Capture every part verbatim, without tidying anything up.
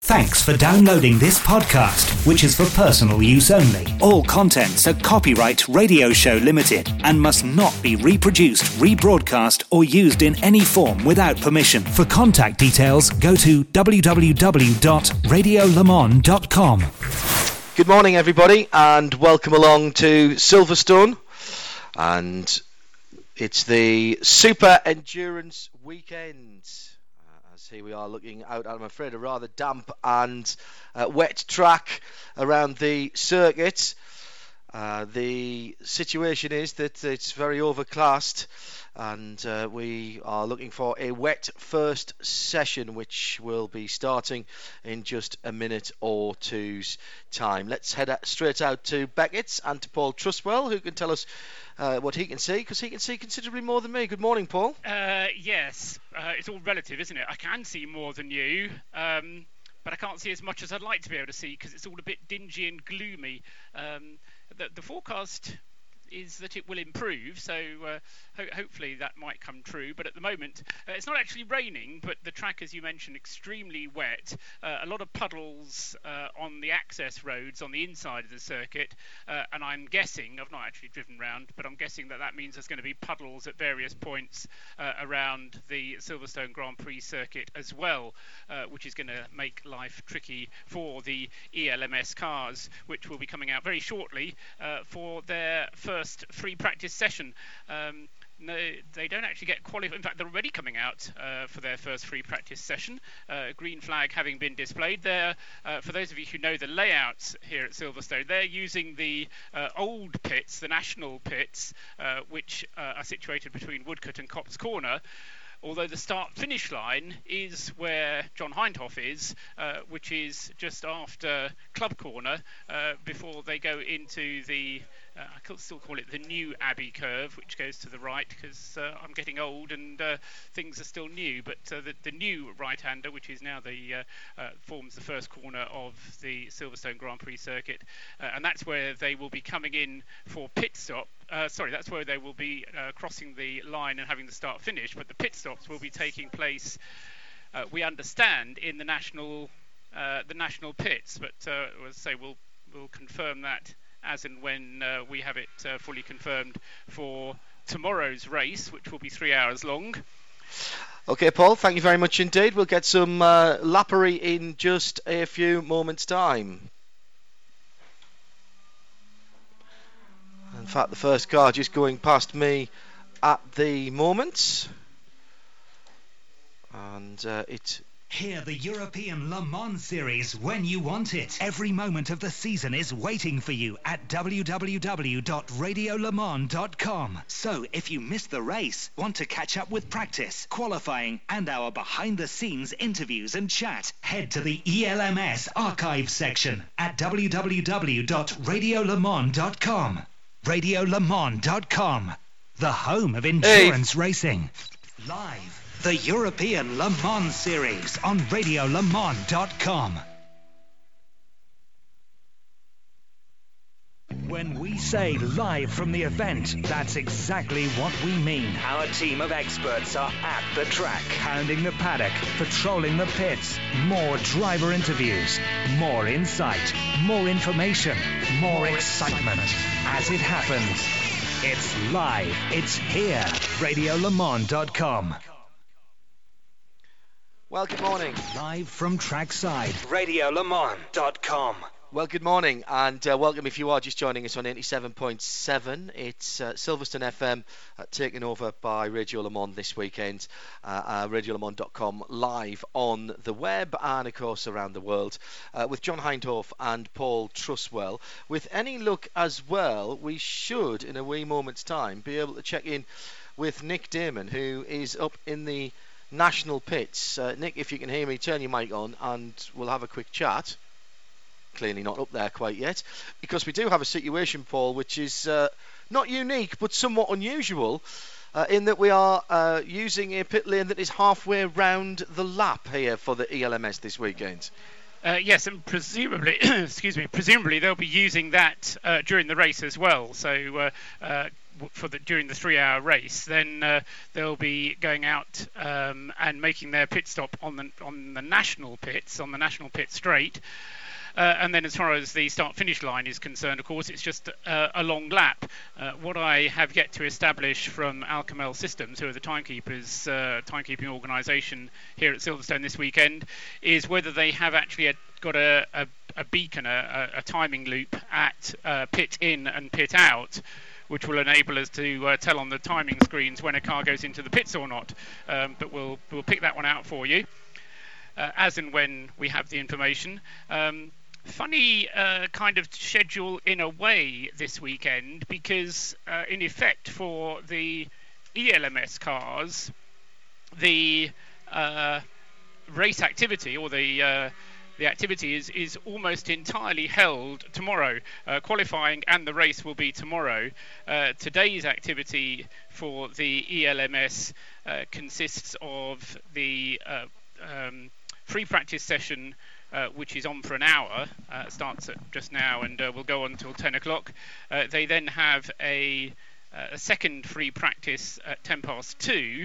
Thanks for downloading this podcast, which is for personal use only. All contents are copyright Radio Show Limited and must not be reproduced, rebroadcast or used in any form without permission. For contact details, go to w w w dot radio le mans dot com. Good morning, everybody, and welcome along to Silverstone. And it's the Super Endurance Weekend. Here we are looking out, I'm afraid, a rather damp and uh, wet track around the circuit. Uh, the situation is that it's very overcast, and uh, we are looking for a wet first session, which will be starting in just a minute or two's time. Let's head out, straight out to Beckett's and to Paul Trustwell, who can tell us Uh, what he can see, because he can see considerably more than me. Good morning, Paul. Uh, yes, uh, it's all relative, isn't it? I can see more than you, um, but I can't see as much as I'd like to be able to see because it's all a bit dingy and gloomy. Um, the, the forecast is that it will improve, so uh, ho- hopefully that might come true. But at the moment, uh, it's not actually raining, but the track, as you mentioned, extremely wet. Uh, a lot of puddles uh, on the access roads on the inside of the circuit, uh, and I'm guessing, I've not actually driven round, but I'm guessing that that means there's going to be puddles at various points uh, around the Silverstone Grand Prix circuit as well, uh, which is going to make life tricky for the E L M S cars, which will be coming out very shortly uh, for their first First free practice session. Um, no, they don't actually get qualified. In fact, they're already coming out uh, for their first free practice session. Uh, green flag having been displayed there. Uh, for those of you who know the layouts here at Silverstone, they're using the uh, old pits, the national pits, uh, which uh, are situated between Woodcote and Copse Corner. Although the start-finish line is where John Hindhoff is, uh, which is just after Club Corner, uh, before they go into the, uh, I could still call it the new Abbey curve, which goes to the right, because uh, I'm getting old and uh, things are still new. But uh, the, the new right-hander, which is now the uh, uh, forms the first corner of the Silverstone Grand Prix circuit, uh, and that's where they will be coming in for pit stop. Uh, sorry, that's where they will be uh, crossing the line and having the start finish, but the pit stops will be taking place, uh, we understand, in the national uh, the national pits. But uh, as I say, we'll we'll confirm that as and when uh, we have it uh, fully confirmed for tomorrow's race, which will be three hours long. Okay, Paul, thank you very much indeed. We'll get some uh, lappery in just a few moments' time. In fact, the first car just going past me at the moment. And uh, it... Hear the European Le Mans Series when you want it. Every moment of the season is waiting for you at w w w dot radio le mans dot com. So if you missed the race, want to catch up with practice, qualifying and our behind-the-scenes interviews and chat, head to the E L M S archive section at w w w dot radio le mans dot com. radio le mans dot com, the home of endurance hey. racing. Live. The European Le Mans Series on radio le mans dot com. When we say live from the event, that's exactly what we mean. Our team of experts are at the track, pounding the paddock, patrolling the pits. More driver interviews, more insight, more information, more excitement. As it happens, it's live, it's here. radio le mans dot com. Well, good morning. Live from trackside, radio le mans dot com. Well, good morning, and uh, welcome if you are just joining us on eighty-seven point seven. It's uh, Silverstone F M uh, taken over by Radio Le Mans this weekend. Uh, uh, radio le mans dot com live on the web and, of course, around the world uh, with John Hindhoff and Paul Trustwell. With any luck as well, we should, in a wee moment's time, be able to check in with Nick Damon, who is up in the national pits. Uh, Nick, if you can hear me, turn your mic on and we'll have a quick chat. Clearly not up there quite yet, because we do have a situation, Paul, which is uh, not unique but somewhat unusual uh, in that we are uh, using a pit lane that is halfway round the lap here for the E L M S this weekend. Uh, yes, and presumably, excuse me, presumably they'll be using that uh, during the race as well. So uh, uh, for the during the three-hour race, then uh, they'll be going out um, and making their pit stop on the on the national pits, on the national pit straight. Uh, and then as far as the start-finish line is concerned, of course, it's just uh, a long lap. Uh, what I have yet to establish from Alcamel Systems, who are the timekeepers, uh, timekeeping organisation here at Silverstone this weekend, is whether they have actually a, got a, a, a beacon, a, a timing loop at uh, pit in and pit out, which will enable us to uh, tell on the timing screens when a car goes into the pits or not. Um, but we'll we'll pick that one out for you uh, as and when we have the information. Um, Funny uh, kind of schedule in a way this weekend, because uh, in effect for the E L M S cars, the uh, race activity or the uh, the activity is, is almost entirely held tomorrow. Uh, qualifying and the race will be tomorrow. Uh, today's activity for the E L M S uh, consists of the uh, um, free practice session, Uh, which is on for an hour, uh, starts at just now and uh, will go on until ten o'clock. Uh, they then have a, uh, a second free practice at ten past two,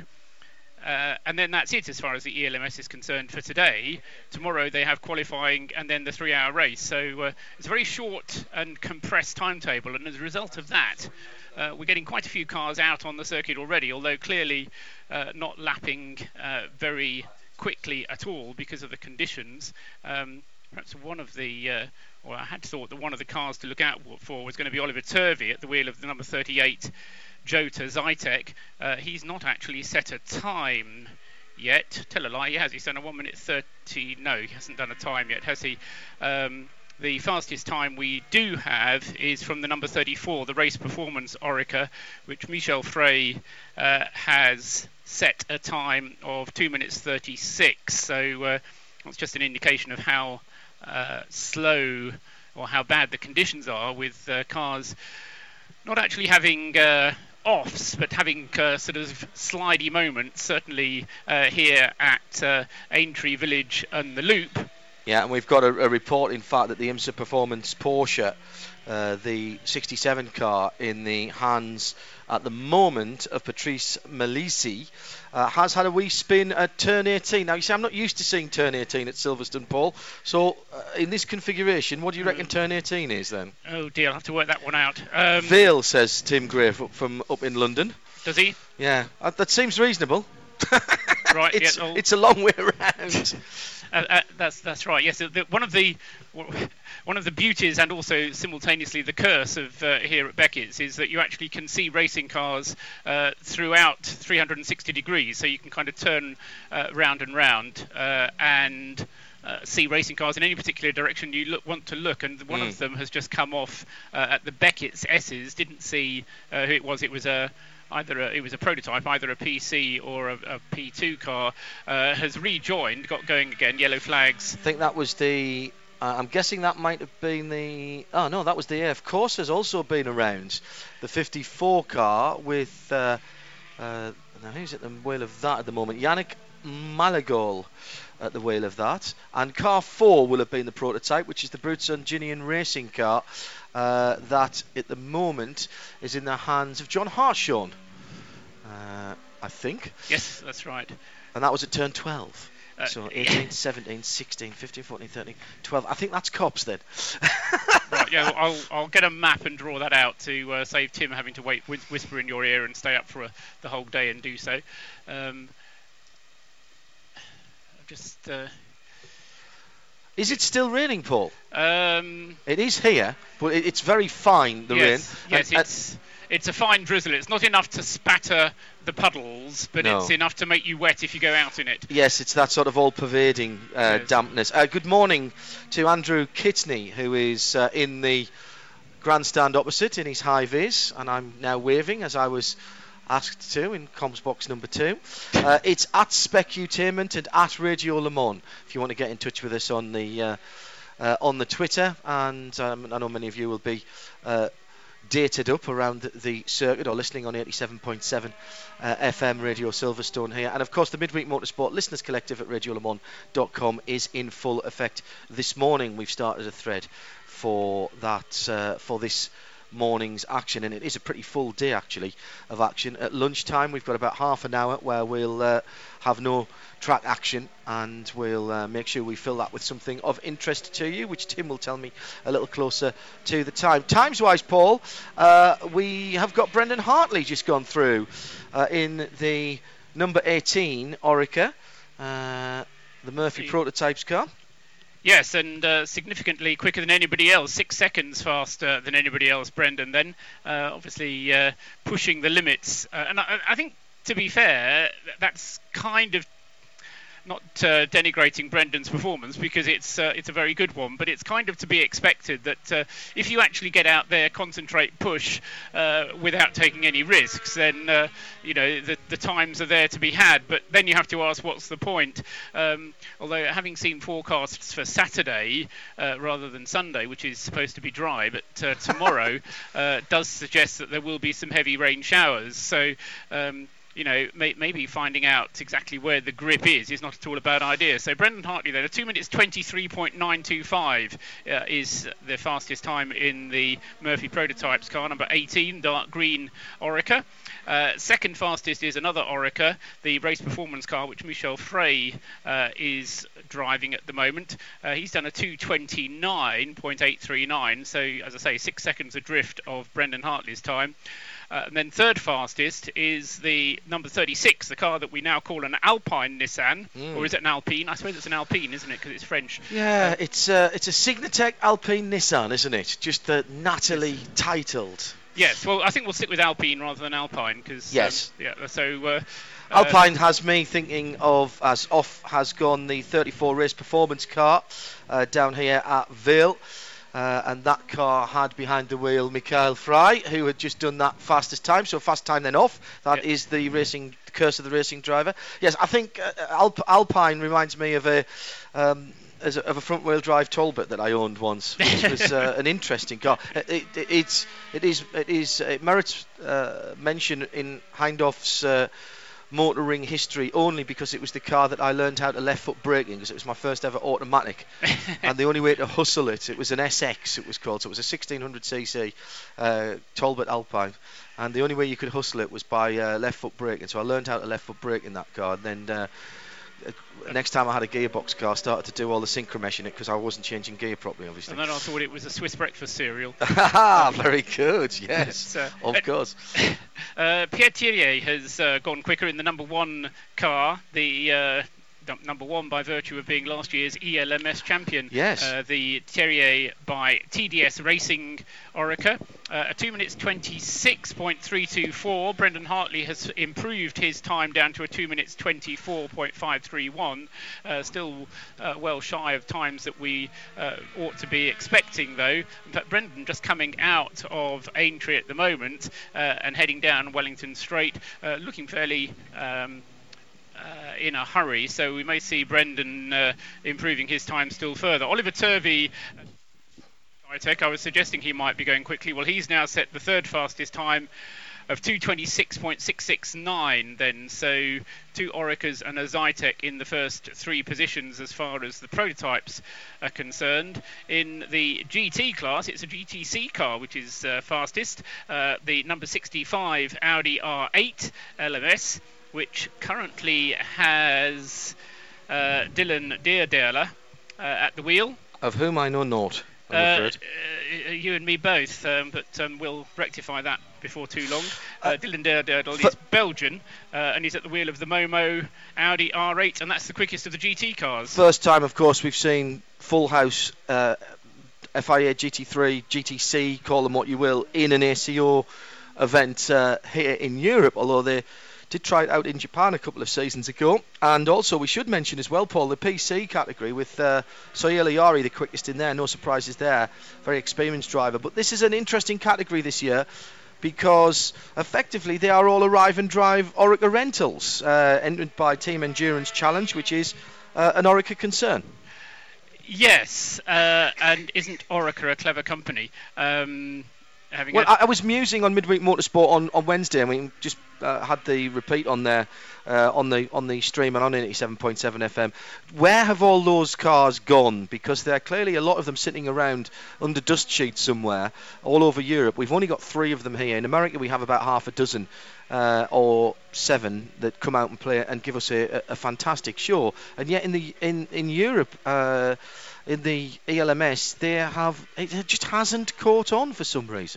uh, and then that's it as far as the E L M S is concerned for today. Tomorrow they have qualifying and then the three-hour race. So uh, it's a very short and compressed timetable, and as a result of that, uh, we're getting quite a few cars out on the circuit already, although clearly uh, not lapping uh, very quickly at all because of the conditions. Um, perhaps one of the, uh, or I had thought that one of the cars to look out for was going to be Oliver Turvey at the wheel of the number thirty-eight Jota Zytek. Uh, he's not actually set a time yet. Tell a lie, he has. He's done a one minute thirty. No, he hasn't done a time yet, has he? Um, the fastest time we do have is from the number thirty-four, the Race Performance Orica, which Michel Frey uh, has set a time of two minutes thirty-six. So uh, that's just an indication of how uh, slow or how bad the conditions are, with uh, cars not actually having uh, offs, but having uh, sort of slidey moments, certainly uh, here at uh, Aintree Village and the Loop. Yeah, and we've got a, a report, in fact, that the IMSA Performance Porsche, uh, the sixty-seven car in the hands at the moment of Patrice Malisi, uh, has had a wee spin at turn eighteen. Now, you see, I'm not used to seeing turn eighteen at Silverstone, Paul. So, uh, in this configuration, what do you reckon turn eighteen is then? Oh dear, I'll have to work that one out. Um, Vale, says Tim Gray from up in London. Does he? Yeah, uh, that seems reasonable. Right, it's, yeah, oh. it's a long way around. Uh, uh, that's that's right. Yes, the, one of the one of the beauties and also simultaneously the curse of uh, here at Beckett's is that you actually can see racing cars uh, throughout three hundred sixty degrees. So you can kind of turn uh, round and round uh, and uh, see racing cars in any particular direction you look, want to look. And one mm. of them has just come off uh, at the Beckett's S's. Didn't see uh, who it was. It was a Either a, it was a prototype, either a P C or a, a P two car, uh, has rejoined, got going again, yellow flags. I think that was the, uh, I'm guessing that might have been the, oh no, that was the A F Corse has also been around. The fifty-four car with, uh, uh, now who's at the wheel of that at the moment? Yannick Malagol at the wheel of that. And car four will have been the prototype, which is the Brutson Ginian racing car. Uh, that at the moment is in the hands of John Harshorn, uh, I think. Yes, that's right. And that was at turn twelve. Uh, so eighteen, seventeen, sixteen, fifteen, fourteen, thirteen, twelve. I think that's Cops then. Right, yeah, well, I'll, I'll get a map and draw that out to uh, save Tim having to wait, wh- whisper in your ear and stay up for a, the whole day and do so. Um, just... Uh, Is it still raining, Paul? Um, it is here, but it, it's very fine, the yes, rain. Yes, and, it's, it's a fine drizzle. It's not enough to spatter the puddles, but no. It's enough to make you wet if you go out in it. Yes, it's that sort of all-pervading uh, yes. dampness. Uh, good morning to Andrew Kitney, who is uh, in the grandstand opposite in his high vis, and I'm now waving as I was asked to in comms box number two. Uh, it's at Specutainment and at Radio Le Mans if you want to get in touch with us on the uh, uh, on the Twitter, and um, I know many of you will be uh, dated up around the, the circuit or listening on eighty-seven point seven uh, F M Radio Silverstone here. And of course the Midweek Motorsport Listeners Collective at radio le mans dot com is in full effect this morning. We've started a thread for that uh, for this morning's action, and it is a pretty full day actually of action. At lunchtime we've got about half an hour where we'll uh, have no track action, and we'll uh, make sure we fill that with something of interest to you, which Tim will tell me a little closer to the time. Times wise, Paul, uh, we have got Brendan Hartley just gone through uh, in the number eighteen Orica, uh, the Murphy Prototypes car. Yes, and uh, significantly quicker than anybody else, six seconds faster than anybody else, Brendan then, uh, obviously uh, pushing the limits. Uh, and I, I think, to be fair, that's kind of not uh, denigrating Brendan's performance, because it's uh, it's a very good one, but it's kind of to be expected that uh, if you actually get out there, concentrate, push uh, without taking any risks, then uh, you know the, the times are there to be had. But then you have to ask, what's the point? Um, although having seen forecasts for Saturday uh, rather than Sunday, which is supposed to be dry, but uh, tomorrow uh, does suggest that there will be some heavy rain showers. So um, you know, may, maybe finding out exactly where the grip is is not at all a bad idea. So Brendan Hartley then, a two minutes twenty-three point nine two five uh, is the fastest time in the Murphy Prototypes car, number eighteen, dark green Orica. Uh, second fastest is another Orica, the race performance car, which Michel Frey uh, is driving at the moment. Uh, he's done a two twenty-nine point eight three nine, so as I say, six seconds adrift of Brendan Hartley's time. Uh, and then third fastest is the number thirty-six, the car that we now call an Alpine Nissan, mm. or is it an Alpine? I suppose it's an Alpine, isn't it, because it's French. Yeah, uh, it's uh, it's a Signatech Alpine Nissan, isn't it? Just uh, nattily titled. Yes, well, I think we'll stick with Alpine rather than Alpine, because yes, um, yeah. So uh, Alpine uh, has me thinking of, as off has gone the thirty-four race performance car uh, down here at Vale. Uh, and that car had behind the wheel Michael Frey, who had just done that fastest time, so fast time then off. That yep. is the racing the curse of the racing driver. Yes, I think uh, Alp- Alpine reminds me of a um, as a, of a front wheel drive Talbot that I owned once, which was uh, an interesting car. It, it, it's it is it is it merits uh, mention in Hindhoff's Uh, motoring history only because it was the car that I learned how to left foot braking, because it was my first ever automatic and the only way to hustle it, it was an S X it was called, so it was a sixteen hundred c c uh, Talbot Alpine, and the only way you could hustle it was by uh, left foot braking, so I learned how to left foot brake in that car, and then uh, next time I had a gearbox car, I started to do all the synchromesh in it because I wasn't changing gear properly, obviously. And then I thought it was a Swiss breakfast cereal. Very good, yes, uh, of uh, course. Uh, Pierre Thirier has uh, gone quicker in the number one car, the uh, number one by virtue of being last year's E L M S champion. Yes. Uh, the Thirier by T D S Racing Orica. Uh, a two minutes twenty-six point three two four. Brendan Hartley has improved his time down to a two minutes twenty-four point five three one. Uh, still uh, well shy of times that we uh, ought to be expecting, though. In fact, Brendan just coming out of Aintree at the moment uh, and heading down Wellington Straight, uh, looking fairly Um, Uh, in a hurry, so we may see Brendan uh, improving his time still further. Oliver Turvey, I was suggesting he might be going quickly. Well, he's now set the third fastest time of two twenty-six point six six nine then, so two Oricas and a Zytec in the first three positions as far as the prototypes are concerned. In the G T class, it's a G T C car which is uh, fastest, uh, the number sixty-five Audi R eight L M S, which currently has uh, Dylan Deerdeler uh, at the wheel. Of whom I know naught, I'm uh, afraid. Uh, you and me both, um, but um, we'll rectify that before too long. Uh, uh, Dylan Deerdeler is Belgian, uh, and he's at the wheel of the Momo Audi R eight, and that's the quickest of the G T cars. First time, of course, we've seen full house uh, F I A G T three, G T C, call them what you will, in an A C O event uh, here in Europe, although they did try it out in Japan a couple of seasons ago. And also we should mention as well, Paul, the P C category with uh, Sohail Ayari the quickest in there, no surprises there, very experienced driver. But this is an interesting category this year because effectively they are all arrive and drive Orica rentals, uh, entered by Team Endurance Challenge, which is uh, an Orica concern. Yes, uh, and isn't Orica a clever company? Um, having well, a, I, I was musing on Midweek Motorsport on, on Wednesday. I mean, just uh, had the repeat on there uh, on the on the stream and on eighty-seven point seven F M. Where have all those cars gone? Because there are clearly a lot of them sitting around under dust sheets somewhere all over Europe. We've only got three of them here. In America, we have about half a dozen uh, or seven that come out and play and give us a, a, a fantastic show. And yet in the in in Europe. Uh, In the E L M S, they have it just hasn't caught on for some reason.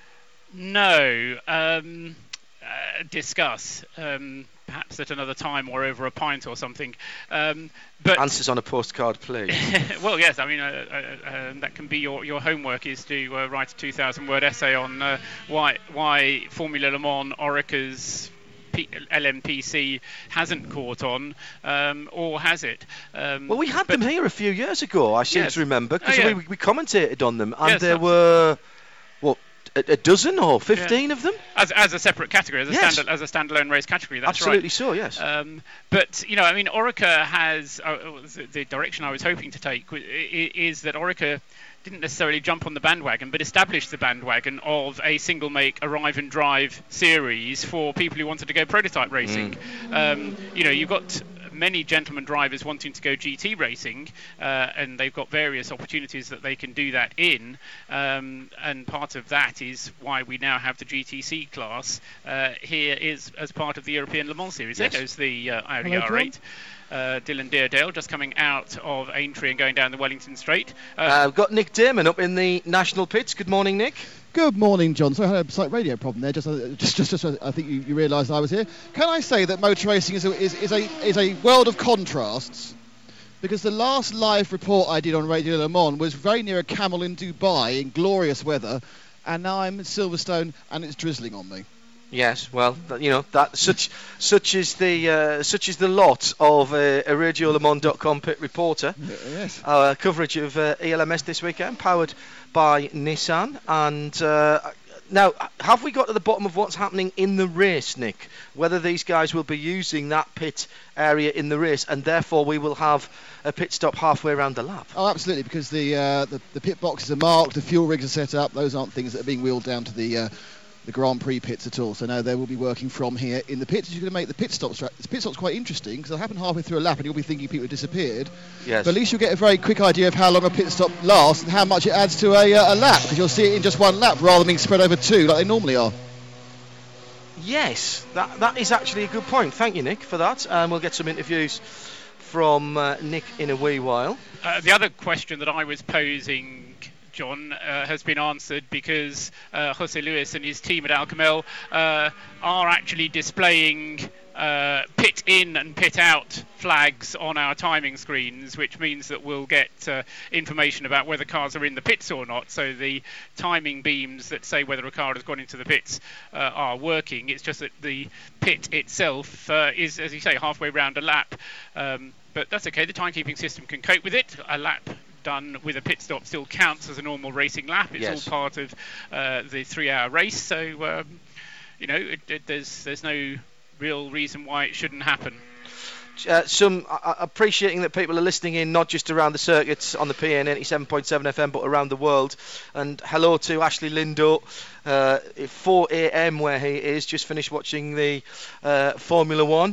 No, um, uh, discuss um, perhaps at another time or over a pint or something. Um, but answers on a postcard, please. Well, yes, I mean uh, uh, uh, that can be your, your homework is to uh, write a two thousand word essay on uh, why why Formula Le Mans Oreca's P- L M P C hasn't caught on, um, or has it? Um, well, we had them here a few years ago, I seem yes. to remember, because oh, yeah. we, we commentated on them, and yes, there absolutely. were, what, a, a dozen or fifteen yeah. of them? As, as a separate category, as a, yes. stand, as a standalone race category, that's Absolutely right. so, yes. Um, but, you know, I mean, Oreca has, uh, the, the direction I was hoping to take is that Oreca didn't necessarily jump on the bandwagon, but established the bandwagon of a single make arrive and drive series for people who wanted to go prototype racing. Mm. Um, you know, you've got many gentleman drivers wanting to go G T racing, uh, and they've got various opportunities that they can do that in. Um, and part of that is why we now have the G T C class uh, here is as part of the European Le Mans series. Yes. There goes the uh, Audi Hello, R eight. Uh, Dylan Deerdale just coming out of Aintree and going down the Wellington Straight. Uh, uh, we've got Nick Damon up in the national pits. Good morning, Nick. Good morning, John. So I had a slight radio problem there. Just, uh, just, just, just uh, I think you, you realised I was here. Can I say that motor racing is a, is, is a is a world of contrasts? Because the last live report I did on Radio Le Mans was very near a camel in Dubai in glorious weather, and now I'm in Silverstone and it's drizzling on me. Yes, well, th- you know that such such is the uh, such is the lot of uh, a Radio Le Mans dot com pit reporter. Yes. Our coverage of uh, E L M S this weekend, powered by Nissan. And uh, now, have we got to the bottom of what's happening in the race, Nick? Whether these guys will be using that pit area in the race, and therefore we will have a pit stop halfway around the lap. Oh, absolutely, because the, uh, the the pit boxes are marked, the fuel rigs are set up. Those aren't things that are being wheeled down to the uh, the Grand Prix pits at all. So no, they will be working from here in the pits. You're going to make the pit stops. The pit stop's quite interesting because they'll happen halfway through a lap and you'll be thinking people have disappeared. Yes. But at least you'll get a very quick idea of how long a pit stop lasts and how much it adds to a, uh, a lap, because you'll see it in just one lap rather than being spread over two like they normally are. Yes, that that is actually a good point. Thank you, Nick, for that. And we'll get some interviews from uh, Nick in a wee while. Uh, the other question that I was posing, John, uh, has been answered because uh, Jose Luis and his team at Alcamel uh, are actually displaying uh, pit in and pit out flags on our timing screens, which means that we'll get uh, information about whether cars are in the pits or not. So the timing beams that say whether a car has gone into the pits uh, are working. It's just that the pit itself uh, is, as you say, halfway round a lap. Um, but that's okay. The timekeeping system can cope with it. A lap done with a pit stop still counts as a normal racing lap. It's yes. all part of uh, the three-hour race. So um, you know, it, it, there's there's no real reason why it shouldn't happen. Uh, some uh, appreciating that people are listening in not just around the circuits on the P N eighty-seven point seven F M but around the world. And hello to Ashley Lindo, uh, four a.m. where he is, just finished watching the uh, Formula One,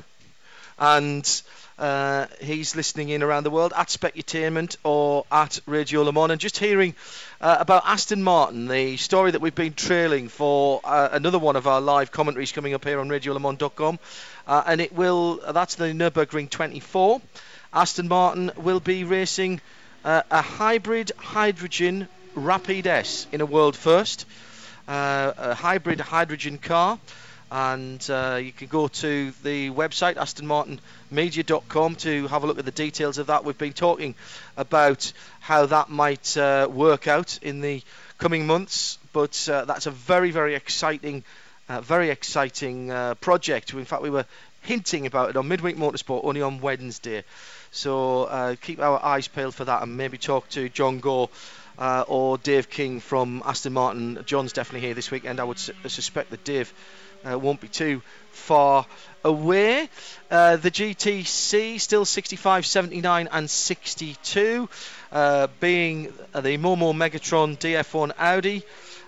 and Uh, he's listening in around the world at Specutainment or at Radio Le Mans, and just hearing uh, about Aston Martin, the story that we've been trailing for uh, another one of our live commentaries coming up here on Radio Le Mans dot com, uh, and it will that's the Nürburgring twenty-four. Aston Martin will be racing uh, a hybrid hydrogen Rapide S in a world first, uh, a hybrid hydrogen car. And uh, you can go to the website aston martin media dot com to have a look at the details of that. We've been talking about how that might uh, work out in the coming months, but uh, that's a very, very exciting, uh, very exciting uh, project. In fact, we were hinting about it on Midweek Motorsport only on Wednesday. So uh, keep our eyes peeled for that, and maybe talk to John Gore uh, or Dave King from Aston Martin. John's definitely here this weekend. I would su- suspect that Dave Uh, won't be too far away. Uh, the G T C still sixty-five, seventy-nine and sixty-two, uh, being the Momo Megatron D F one Audi,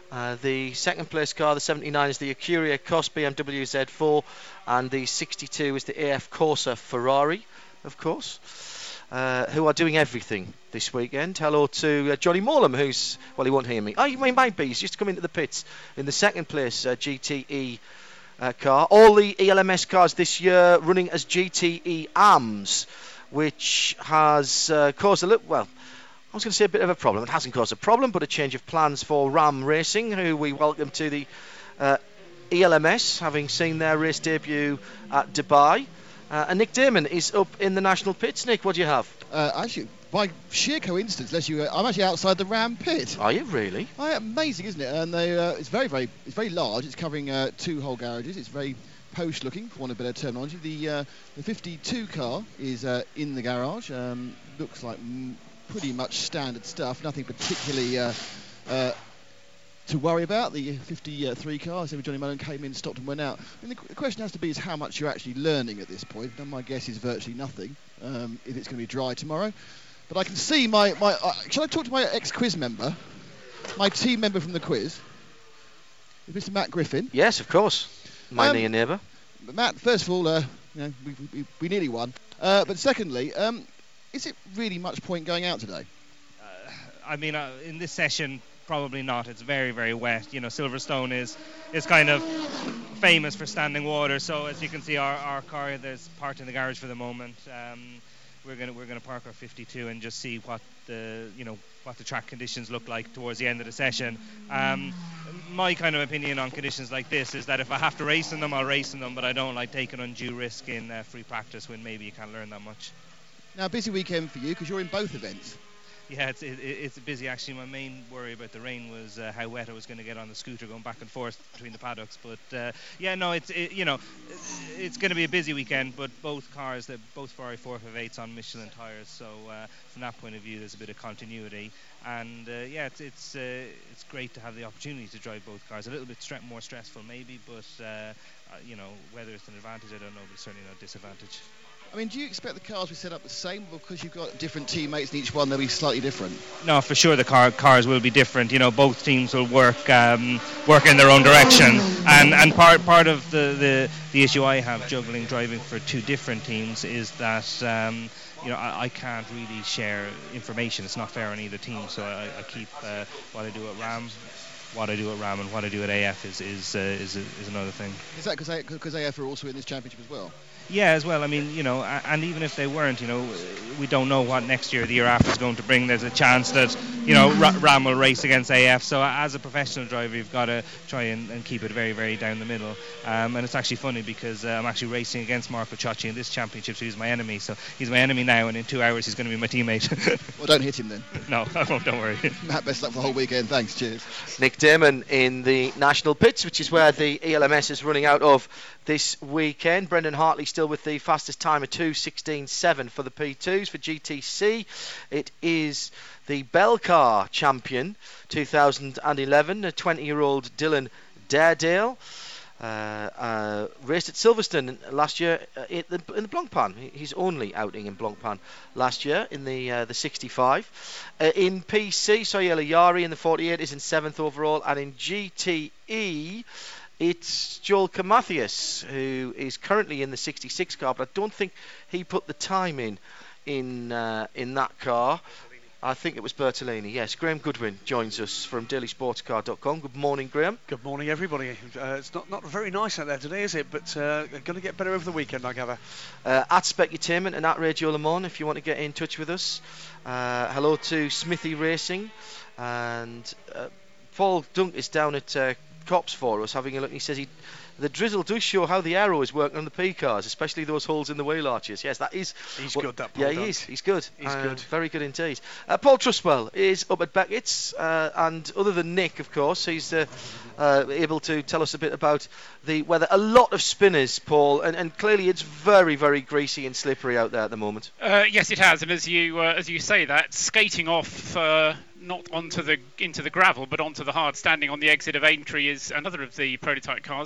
Uh, the second place car, the seventy-nine, is the Acuria Cos B M W Z four, and the sixty-two is the A F Corsa Ferrari, of course, uh, who are doing everything this weekend. Hello to uh, Johnny Morlam, who's, well, he won't hear me. Oh, he might be. He's just come into the pits in the second place uh, G T E uh, car. All the E L M S cars this year running as G T E A Ms, which has uh, caused a little, well, I was going to say a bit of a problem. It hasn't caused a problem, but a change of plans for Ram Racing, who we welcome to the uh, E L M S, having seen their race debut at Dubai. Uh, and Nick Damon is up in the national pits. Nick, what do you have? Uh, actually, by sheer coincidence, unless you, uh, I'm actually outside the Ram pit. Are you really? Oh, yeah, amazing, isn't it? And they, uh, it's very, very, it's very large. It's covering uh, two whole garages. It's very posh-looking, for want of better terminology. The uh, the fifty-two car is uh, in the garage. Um, looks like m- pretty much standard stuff. Nothing particularly uh, uh, to worry about. The fifty-three car, so Johnny Mullen came in, stopped and went out. I mean, the, the question has to be is how much you're actually learning at this point. And my guess is virtually nothing. Um, if it's going to be dry tomorrow. But I can see my... my uh, shall I talk to my ex-quiz member? My team member from the quiz? Mister Matt Griffin. Yes, of course. My Um, near neighbour. Matt, first of all, uh, you know, we, we, we nearly won. Uh, but secondly, um, is it really much point going out today? Uh, I mean, uh, in this session, probably not. It's very, very wet. You know, Silverstone is is kind of famous for standing water. So as you can see, our, our car, there's parked in the garage for the moment. Um, we're gonna we're gonna park our fifty-two and just see what the you know what the track conditions look like towards the end of the session. Um, my kind of opinion on conditions like this is that if I have to race in them, I'll race in them, but I don't like taking undue risk in uh, free practice when maybe you can't learn that much. Now, busy weekend for you because you're in both events. Yeah, it's it, it's busy actually. My main worry about the rain was uh, how wet I was going to get on the scooter going back and forth between the paddocks. But uh, yeah, no, it's it, you know, it's going to be a busy weekend. But both cars, they're both Ferrari four fifty-eights on Michelin tyres, so uh, from that point of view, there's a bit of continuity. And uh, yeah, it's it's uh, it's great to have the opportunity to drive both cars. A little bit stre- more stressful maybe, but uh, uh, you know, whether it's an advantage, I don't know, but it's certainly not a disadvantage. I mean, do you expect the cars to be set up the same, or because you've got different teammates in each one, they'll be slightly different? No, for sure the car, cars will be different. You know, both teams will work um, work in their own direction, and and part part of the, the, the issue I have juggling driving for two different teams is that um, you know I, I can't really share information. It's not fair on either team, so I, I keep uh, what I do at Ram. What I do at Ram and what I do at A F is is uh, is, is another thing. Is that because A F are also in this championship as well? Yeah, as well. I mean, you know, and even if they weren't, you know, we don't know what next year, the year after is going to bring. There's a chance that, you know, Ram will race against A F. So as a professional driver, you've got to try and, and keep it very, very down the middle. Um, and it's actually funny because uh, I'm actually racing against Marco Ciocci in this championship, so he's my enemy. So he's my enemy now, and in two hours he's going to be my teammate. Well, don't hit him then. No, I won't. Don't worry. Matt, best luck for the whole weekend. Thanks. Cheers. Nick Damon in the national pits, which is where the E L M S is running out of this weekend. Brendan Hartley still with the fastest time of two sixteen seven for the P twos. For G T C, it is the Belcar champion two thousand eleven, a twenty-year-old Dylan Daredale. Uh, uh, raced at Silverstone last year uh, in, the, in the Blancpain. His only outing in Blancpain last year in the uh, the sixty-five. Uh, in P C, Soyela Yari in the forty-eight is in seventh overall, and in G T E, it's Joel Camathias, who is currently in the sixty-six car, but I don't think he put the time in in uh, in that car. I think it was Bertolini. Yes, Graham Goodwin joins us from daily sports car dot com. Good morning, Graham. Good morning, everybody. Uh, it's not, not very nice out there today, is it? But uh, going to get better over the weekend, I gather. Uh, at Specutainment and at Radio Le Mans, if you want to get in touch with us. Uh, hello to Smithy Racing. And uh, Paul Dunk is down at uh, Cops for us, having a look. He says he... The drizzle does show how the aero is working on the P cars, especially those holes in the wheel arches. Yes, that is... He's well, good, that Paul Yeah, Dunk. he is. He's good. He's uh, good. Very good indeed. Uh, Paul Trustwell is up at Beckett's, uh, and other than Nick, of course, he's uh, uh, able to tell us a bit about the weather. A lot of spinners, Paul, and, and clearly it's very, very greasy and slippery out there at the moment. Uh, yes, it has, and as you uh, as you say that, skating off uh, not onto the into the gravel, but onto the hard standing on the exit of Aintree is another of the prototype cars. Didn't catch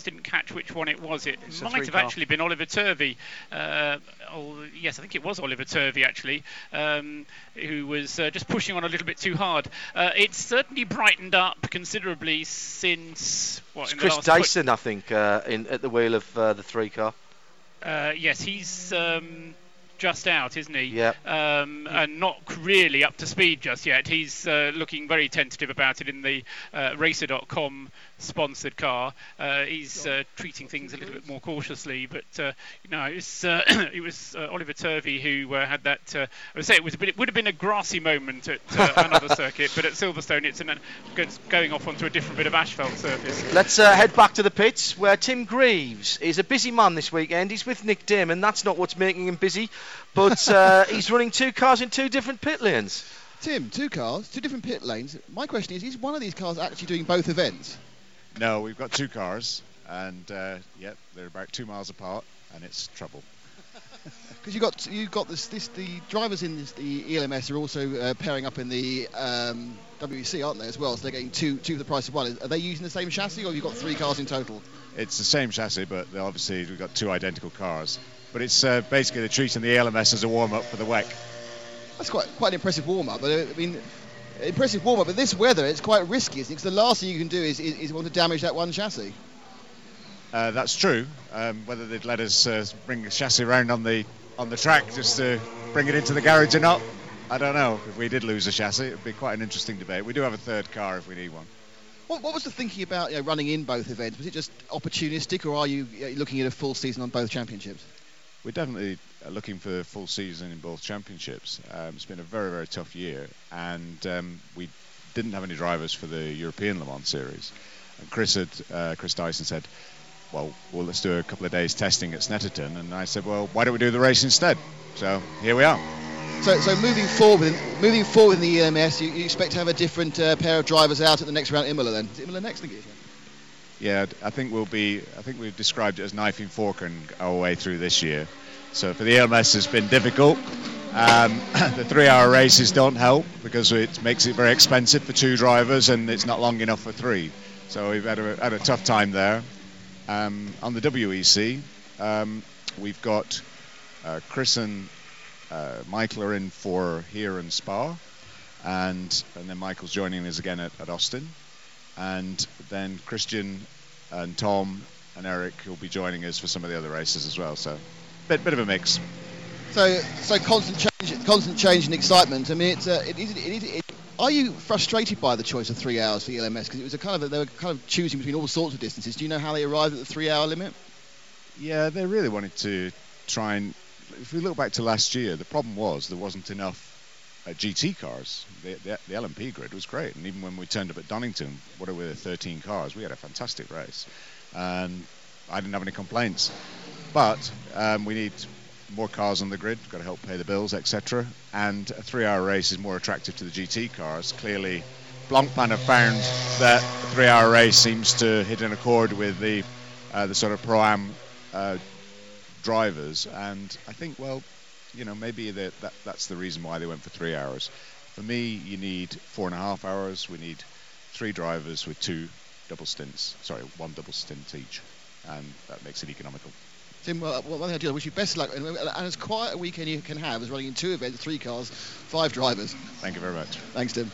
catch which one it was. It It's a might have three-car. actually been Oliver Turvey. Uh, oh, yes, I think it was Oliver Turvey actually, um, who was uh, just pushing on a little bit too hard. Uh, it's certainly brightened up considerably since what? It's in Chris the last Dyson, I think, uh, in at the wheel of uh, the three car. Uh, yes, he's um, just out, isn't he? Yeah. Um, and not really up to speed just yet. He's uh, looking very tentative about it in the uh, Racer dot com sponsored car. Uh, he's uh, treating things a little bit more cautiously, but uh, you know, it was, uh, it was uh, Oliver Turvey who uh, had that. Uh, I would say it was a bit, it would have been a grassy moment at uh, another circuit, but at Silverstone it's an, it's going off onto a different bit of asphalt surface. Let's uh, head back to the pits where Tim Greaves is a busy man this weekend. He's with Nick Damon. That's not what's making him busy, but uh, he's running two cars in two different pit lanes. Tim, two cars, two different pit lanes. My question is, is one of these cars actually doing both events? No, we've got two cars, and uh, yeah, they're about two miles apart, and it's trouble. Because you got you got this, this the drivers in this, the E L M S are also uh, pairing up in the um, W E C, aren't they, as well? So they're getting two two for the price of one. Are they using the same chassis, or have you got three cars in total? It's the same chassis, but they- obviously we've got two identical cars. But it's uh, basically they're treating the E L M S as a warm-up for the W E C. That's quite quite an impressive warm-up. But I mean, impressive warm-up. But this weather, it's quite risky, isn't it? Because the last thing you can do is, is, is want to damage that one chassis. Uh, that's true. Um, whether they'd let us uh, bring the chassis around on the on the track just to bring it into the garage or not, I don't know. If we did lose a chassis, it'd be quite an interesting debate. We do have a third car if we need one. What, what was the thinking about you know, running in both events? Was it just opportunistic, or are you uh, looking at a full season on both championships? We're definitely uh, looking for a full season in both championships. Um, it's been a very, very tough year, and um, we didn't have any drivers for the European Le Mans series. And Chris had, uh, Chris Dyson said, well, well, let's do a couple of days testing at Snetterton, and I said, well, why don't we do the race instead? So here we are. So, so moving forward, moving forward in the E L M S, you, you expect to have a different uh, pair of drivers out at the next round, Imola. Then, is Imola next, I think it is. Yeah, I think we'll be. I think we've described it as knifing forking our way through this year. So for the E L M S, it's been difficult. Um, the three-hour races don't help because it makes it very expensive for two drivers, and it's not long enough for three. So we've had a, had a tough time there. Um, on the W E C, um, we've got uh, Chris and uh, Michael are in for here and Spa, and and then Michael's joining us again at, at Austin, and then Christian and Tom and Eric will be joining us for some of the other races as well. So, bit bit of a mix. So, so constant change, constant change and excitement. I mean, it's uh, it is. It is it, are you frustrated by the choice of three hours for E L M S? Because it was a kind of a, they were kind of choosing between all sorts of distances. Do you know how they arrived at the three-hour limit? Yeah, they really wanted to try and. If we look back to last year, the problem was there wasn't enough uh, G T cars. The, the, the L M P grid was great, and even when we turned up at Donington, what are we, thirteen cars? We had a fantastic race, and I didn't have any complaints. But um, we need more cars on the grid, got to help pay the bills, et cetera. And a three-hour race is more attractive to the G T cars. Clearly, Blancpain have found that a three-hour race seems to hit an accord with the uh, the sort of pro-am uh, drivers. And I think, well, you know, maybe that, that that's the reason why they went for three hours. For me, you need four and a half hours. We need three drivers with two double stints. Sorry, one double stint each, and that makes it economical. Tim, well, one thing I do, I wish you best of luck, and, and as quiet a weekend you can have as running in two events, three cars, five drivers. Thank you very much. Thanks, Tim.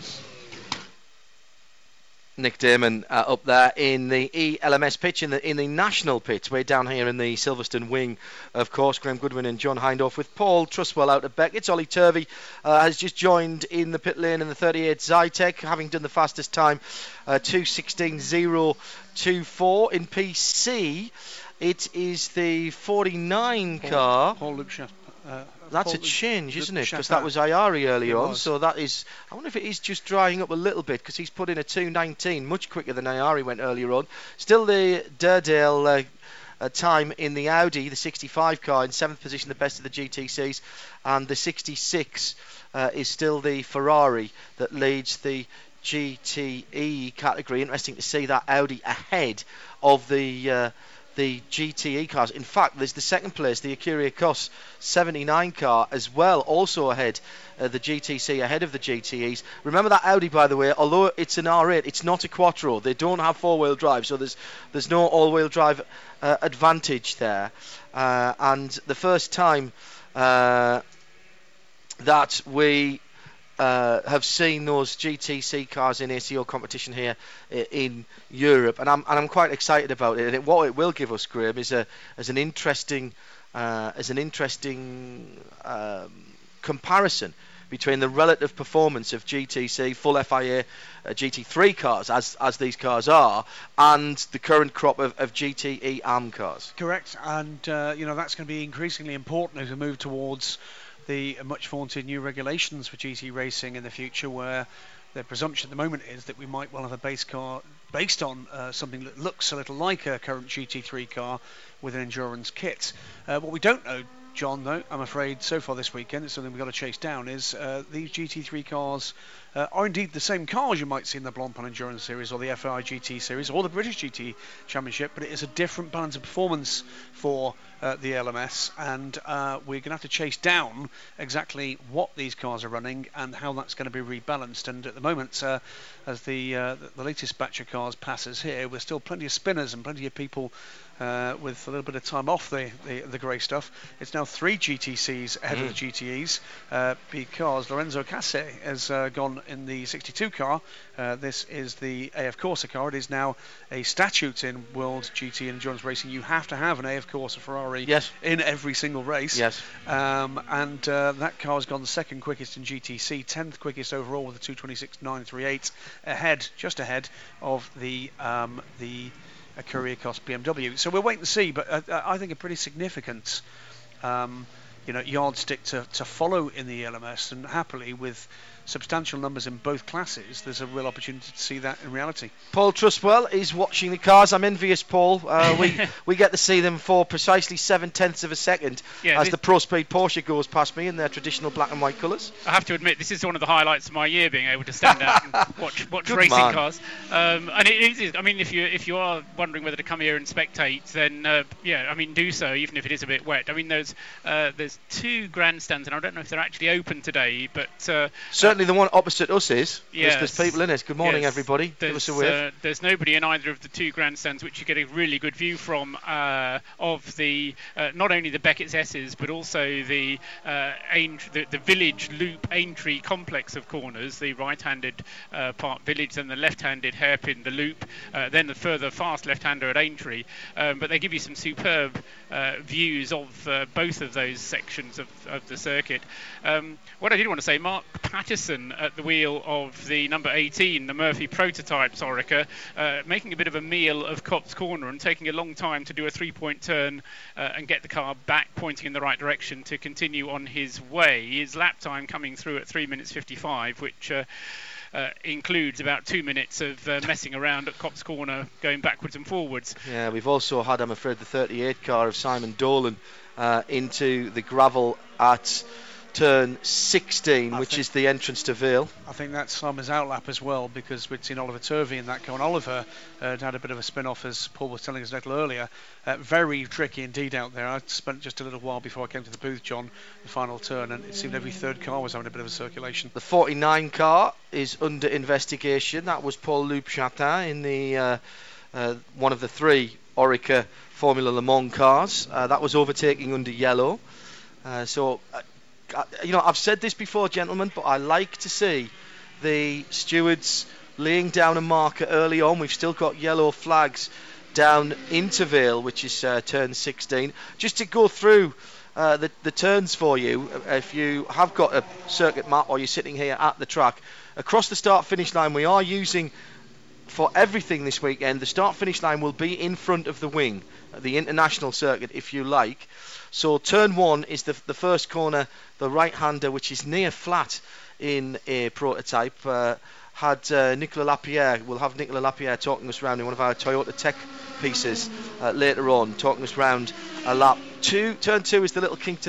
Nick Damon uh, up there in the E L M S pitch, in the in the national pit. We're down here in the Silverstone wing, of course. Graham Goodwin and John Hindhaugh with Paul Trustwell out at Beckett. Ollie Turvey uh, has just joined in the pit lane in the thirty-eight Zytek, having done the fastest time, uh, two sixteen oh two four. In P C, it is the forty-nine car. Paul Luke Chat- uh, That's Paul a change, Luke isn't it? Because Chatard. that was Ayari earlier It on, was. so that is. I wonder if it is just drying up a little bit because he's put in a two nineteen, much quicker than Ayari went earlier on. Still the Durdale uh, uh, time in the Audi, the sixty-five car, in seventh position, the best of the G T Cs, and the sixty-six uh, is still the Ferrari that leads the G T E category. Interesting to see that Audi ahead of the. Uh, the G T E cars. In fact, there's the second place, the Akira Kos seventy-nine car as well, also ahead of the G T C, ahead of the G T Es. Remember that Audi, by the way, although it's an R eight, it's not a Quattro. They don't have four-wheel drive, so there's there's no all-wheel drive uh, advantage there. Uh, and the first time uh, that we Uh, have seen those G T C cars in A C O competition here in Europe, and I'm and I'm quite excited about it. And it, what it will give us, Graham, is a as an interesting uh, as an interesting um, comparison between the relative performance of G T C full F I A uh, G T three cars, as as these cars are, and the current crop of, of G T E A M cars. Correct, and uh, you know that's going to be increasingly important as we move towards the much vaunted new regulations for G T racing in the future, where the presumption at the moment is that we might well have a base car based on uh, something that looks a little like a current G T three car with an endurance kit. Uh, what we don't know, John, though, I'm afraid so far this weekend, it's something we've got to chase down, is uh, these G T three cars uh, are indeed the same cars you might see in the Blancpain Endurance Series or the F I G T Series or the British G T Championship, but it is a different balance of performance for uh, the L M S, and uh, we're going to have to chase down exactly what these cars are running and how that's going to be rebalanced. And at the moment, uh, as the, uh, the latest batch of cars passes here, we're still plenty of spinners and plenty of people Uh, with a little bit of time off the, the, the grey stuff. It's now three G T Cs ahead mm. of the G T Es uh, because Lorenzo Casse has uh, gone in the sixty-two car. Uh, this is the A F Corsa car. It is now a statute in World G T Endurance Racing. You have to have an A F Corsa Ferrari yes. in every single race. Yes. Um, and uh, that car has gone the second quickest in G T C, tenth quickest overall with a two twenty-six point nine three eight, ahead, just ahead of the um, the a Courier Cost B M W. So we'll wait and see, but uh, I think a pretty significant um, you know, yardstick to, to follow in the L M S, and happily with substantial numbers in both classes, there's a real opportunity to see that in reality. Paul Trustwell is watching the cars. I'm envious, Paul. Uh, we we get to see them for precisely seven tenths of a second yeah, as the Pro Speed Porsche goes past me in their traditional black and white colours. I have to admit, this is one of the highlights of my year, being able to stand out and watch watch racing man. cars. Um, and it is. I mean, if you if you are wondering whether to come here and spectate, then uh, yeah, I mean, do so, even if it is a bit wet. I mean, there's uh, there's two grandstands, and I don't know if they're actually open today, but uh, certainly. The one opposite us is. Yes. There's, there's people in it. Good morning, yes. everybody. There's, Give us a wave. Uh, there's nobody in either of the two grandstands, which you get a really good view from uh, of the uh, not only the Beckett's S's, but also the uh, Aintree, the, the Village Loop Aintree complex of corners, the right-handed uh, part Village, then the left-handed hairpin, the Loop, uh, then the further fast left-hander at Aintree. Um, but they give you some superb uh, views of uh, both of those sections of, of the circuit. Um, what I did want to say, Mark Patterson at the wheel of the number eighteen, the Murphy Prototypes Orica, uh, making a bit of a meal of Copse Corner and taking a long time to do a three-point turn uh, and get the car back pointing in the right direction to continue on his way. His lap time coming through at three minutes fifty-five, which uh, uh, includes about two minutes of uh, messing around at Copse Corner, going backwards and forwards. Yeah, we've also had, I'm afraid, the thirty-eight car of Simon Dolan uh, into the gravel at turn sixteen, I which is the entrance to Vale. I think that's Simon's outlap as well, because we'd seen Oliver Turvey in that car, and Oliver uh, had a bit of a spin-off, as Paul was telling us a little earlier. Uh, very tricky indeed out there. I spent just a little while before I came to the booth, John, the final turn, and it seemed every third car was having a bit of a circulation. The forty-nine car is under investigation. That was Paul Loup Chatin in the uh, uh, one of the three Orica Formula Le Mans cars. Uh, that was overtaking under yellow. Uh, so... Uh, You know, I've said this before, gentlemen, but I like to see the stewards laying down a marker early on. We've still got yellow flags down into Vale, which is uh, turn sixteen. Just to go through uh, the, the turns for you, if you have got a circuit map or you're sitting here at the track, across the start-finish line, we are using, for everything this weekend, the start-finish line will be in front of the wing, the international circuit, if you like. So turn one is the the first corner, the right-hander, which is near flat in a prototype. Uh, had uh, Nicolas Lapierre, we'll have Nicolas Lapierre talking us around in one of our Toyota Tech pieces uh, later on, talking us round a lap. Two, turn two is the little kink to the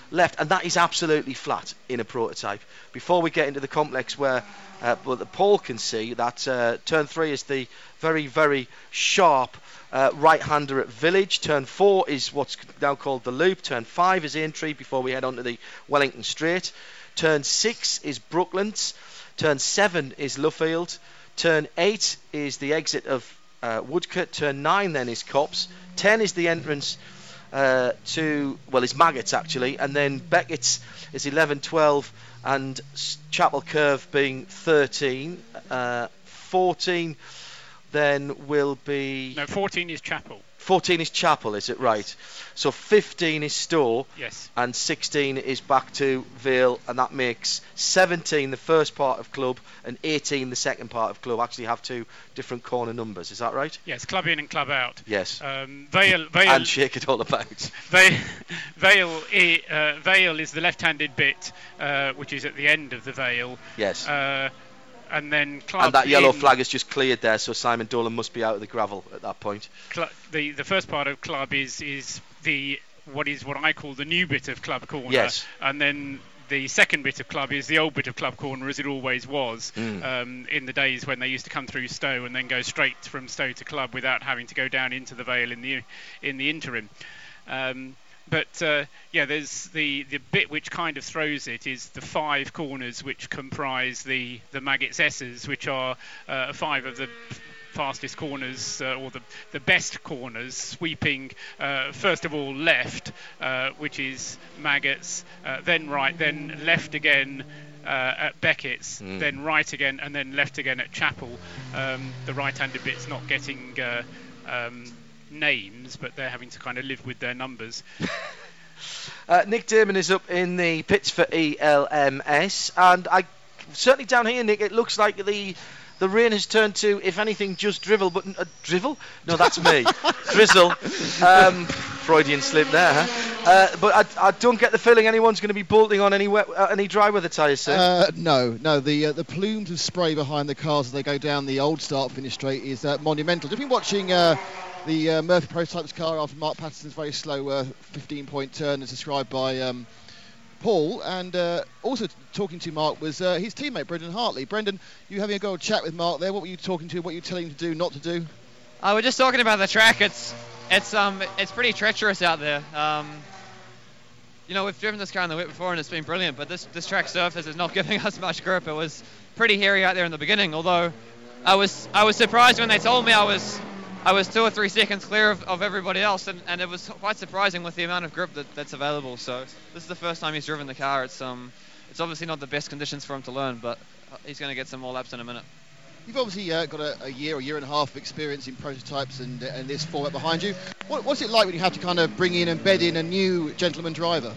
left, and that is absolutely flat in a prototype. Before we get into the complex, where uh, well, the Paul can see that uh, turn three is the very, very sharp uh, right-hander at Village. Turn four is what's now called the Loop. Turn five is Aintree before we head on to the Wellington Straight. Turn six is Brooklands. Turn seven is Luffield. Turn eight is the exit of uh, Woodcote. Turn nine then is Copse. ten is the entrance uh, to, well, it's Maggots actually, and then Beckett's is eleven, twelve, and Chapel Curve being thirteen. Uh, fourteen then will be... No, fourteen is Chapel. fourteen is Chapel, is it right? So fifteen is Stowe. Yes. And sixteen is back to Vale, and that makes seventeen the first part of club and eighteen the second part of club. Actually have two different corner numbers, is that right? Yes, club in and club out. Yes. Um, Vale, Vale, and shake it all about. Vale, Vale, uh, Vale is the left-handed bit, uh, which is at the end of the Vale. Yes. Uh, and then club and that yellow in, flag is just cleared there, so Simon Dolan must be out of the gravel at that point. Cl- the the first part of club is is the what is what I call the new bit of club corner. Yes. And then the second bit of club is the old bit of club corner, as it always was mm. um, in the days when they used to come through Stowe and then go straight from Stowe to club without having to go down into the Vale in the in the interim. Um, But uh, yeah, there's the, the bit which kind of throws it is the five corners which comprise the the Maggots S's, which are uh, five of the fastest corners uh, or the the best corners, sweeping uh, first of all left, uh, which is Maggots, uh, then right, then left again. Uh, at Beckett's, mm. then right again, and then left again at Chapel. Um, the right-handed bit's not getting uh, um, names, but they're having to kind of live with their numbers. uh, Nick Damon is up in the pits for E L M S, and I certainly down here, Nick, it looks like the the rain has turned to, if anything, just drivel. But uh, drivel? No, that's me. Drizzle. Um, Freudian slip there. Huh? Uh, but I, I don't get the feeling anyone's going to be bolting on any wet, uh, any dry weather tyres soon. Uh, no, no. The uh, the plumes of spray behind the cars as they go down the old start finish straight is uh, monumental. I've been watching uh, the uh, Murphy Prototypes car after Mark Patterson's very slow uh, fifteen-point turn, as described by um, Paul, and uh, also talking to Mark was uh, his teammate Brendan Hartley. Brendan, you having a go chat with Mark there? What were you talking to? What were you telling him to do, not to do? Uh, we're just talking about the track. It's it's um it's pretty treacherous out there. Um, you know, we've driven this car in the whip before and it's been brilliant, but this this track surface is not giving us much grip. It was pretty hairy out there in the beginning. Although I was I was surprised when they told me I was I was two or three seconds clear of, of everybody else, and, and it was quite surprising with the amount of grip that, that's available. So this is the first time he's driven the car. It's um it's obviously not the best conditions for him to learn, but he's going to get some more laps in a minute. You've obviously uh, got a, a year or year and a half of experience in prototypes and, uh, and this format behind you. What, what's it like when you have to kind of bring in and bed in a new gentleman driver?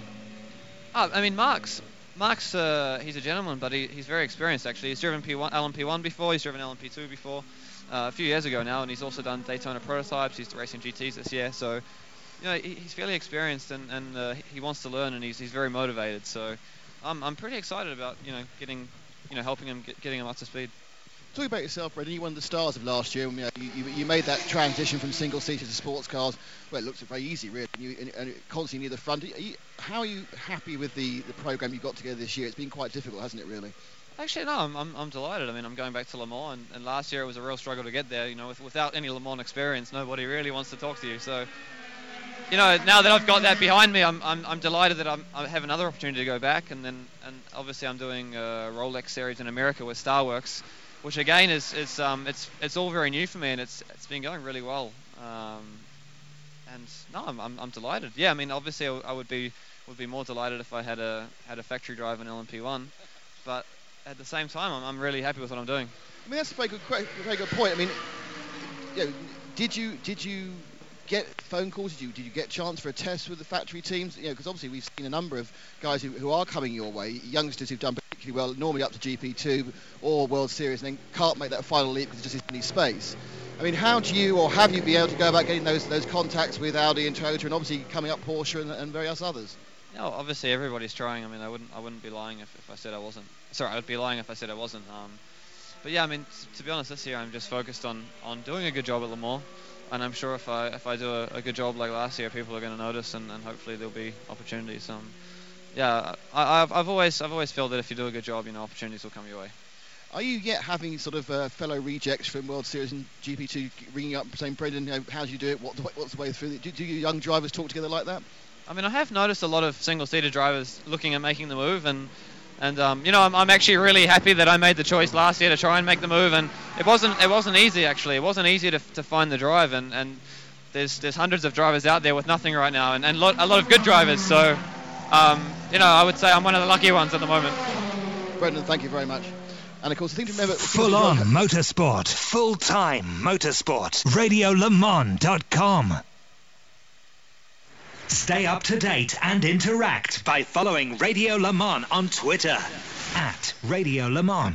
Oh, I mean, Mark's Mark's uh, he's a gentleman, but he, he's very experienced actually. He's driven P one, L M P one before. He's driven L M P two before. Uh, a few years ago now, and he's also done Daytona prototypes. He's racing G Ts this year, so you know he, he's fairly experienced, and, and uh, he wants to learn, and he's he's very motivated. So I'm I'm pretty excited about you know getting you know helping him get, getting him up to speed. Talk about yourself, Brendan. You were one of the stars of last year. You, know, you, you, you made that transition from single seater to sports cars. Well, it looks very easy, really, and, you, and, and constantly near the front. Are you, how are you happy with the the program you got together this year? It's been quite difficult, hasn't it, really? Actually, no, I'm, I'm I'm delighted. I mean, I'm going back to Le Mans, and, and last year it was a real struggle to get there. You know, with, without any Le Mans experience, nobody really wants to talk to you. So, you know, now that I've got that behind me, I'm I'm, I'm delighted that I'm, I have another opportunity to go back, and then and obviously I'm doing a Rolex series in America with Starworks, which again is is um it's it's all very new for me, and it's it's been going really well. Um, and no, I'm, I'm I'm delighted. Yeah, I mean, obviously I, I would be would be more delighted if I had a had a factory drive in L M P one, but at the same time, I'm, I'm really happy with what I'm doing. I mean, that's a very good, very good point. I mean, you know, did you did you get phone calls? Did you did you get a chance for a test with the factory teams? You know, because obviously we've seen a number of guys who, who are coming your way, youngsters who've done particularly well, normally up to G P two or World Series, and then can't make that final leap because there just isn't any space. I mean, how do you or have you been able to go about getting those those contacts with Audi and Toyota, and obviously coming up Porsche and, and various others? No, obviously everybody's trying. I mean, I wouldn't I wouldn't be lying if, if I said I wasn't. Sorry, I'd be lying if I said I wasn't. Um, but yeah, I mean, t- to be honest, this year I'm just focused on, on doing a good job at Le Mans, and I'm sure if I if I do a, a good job like last year, people are going to notice, and, and hopefully there'll be opportunities. Um, yeah, I, I've, I've always I've always felt that if you do a good job, you know, opportunities will come your way. Are you yet having sort of uh, fellow rejects from World Series and G P two ringing up saying, Brendan, you know, how do you do it? What, what's the way through? Do, do you young drivers talk together like that? I mean, I have noticed a lot of single-seater drivers looking at making the move, and and um, you know, I'm, I'm actually really happy that I made the choice last year to try and make the move, and it wasn't it wasn't easy actually. It wasn't easy to to find the drive, and, and there's there's hundreds of drivers out there with nothing right now, and, and lot, a lot of good drivers. So, um, you know, I would say I'm one of the lucky ones at the moment. Brendan, thank you very much. And of course, I think to remember... Full on motorsport, full time motorsport, radio le mans dot com. Stay up to date and interact by following Radio Le Mans on Twitter at Radio Le Mans.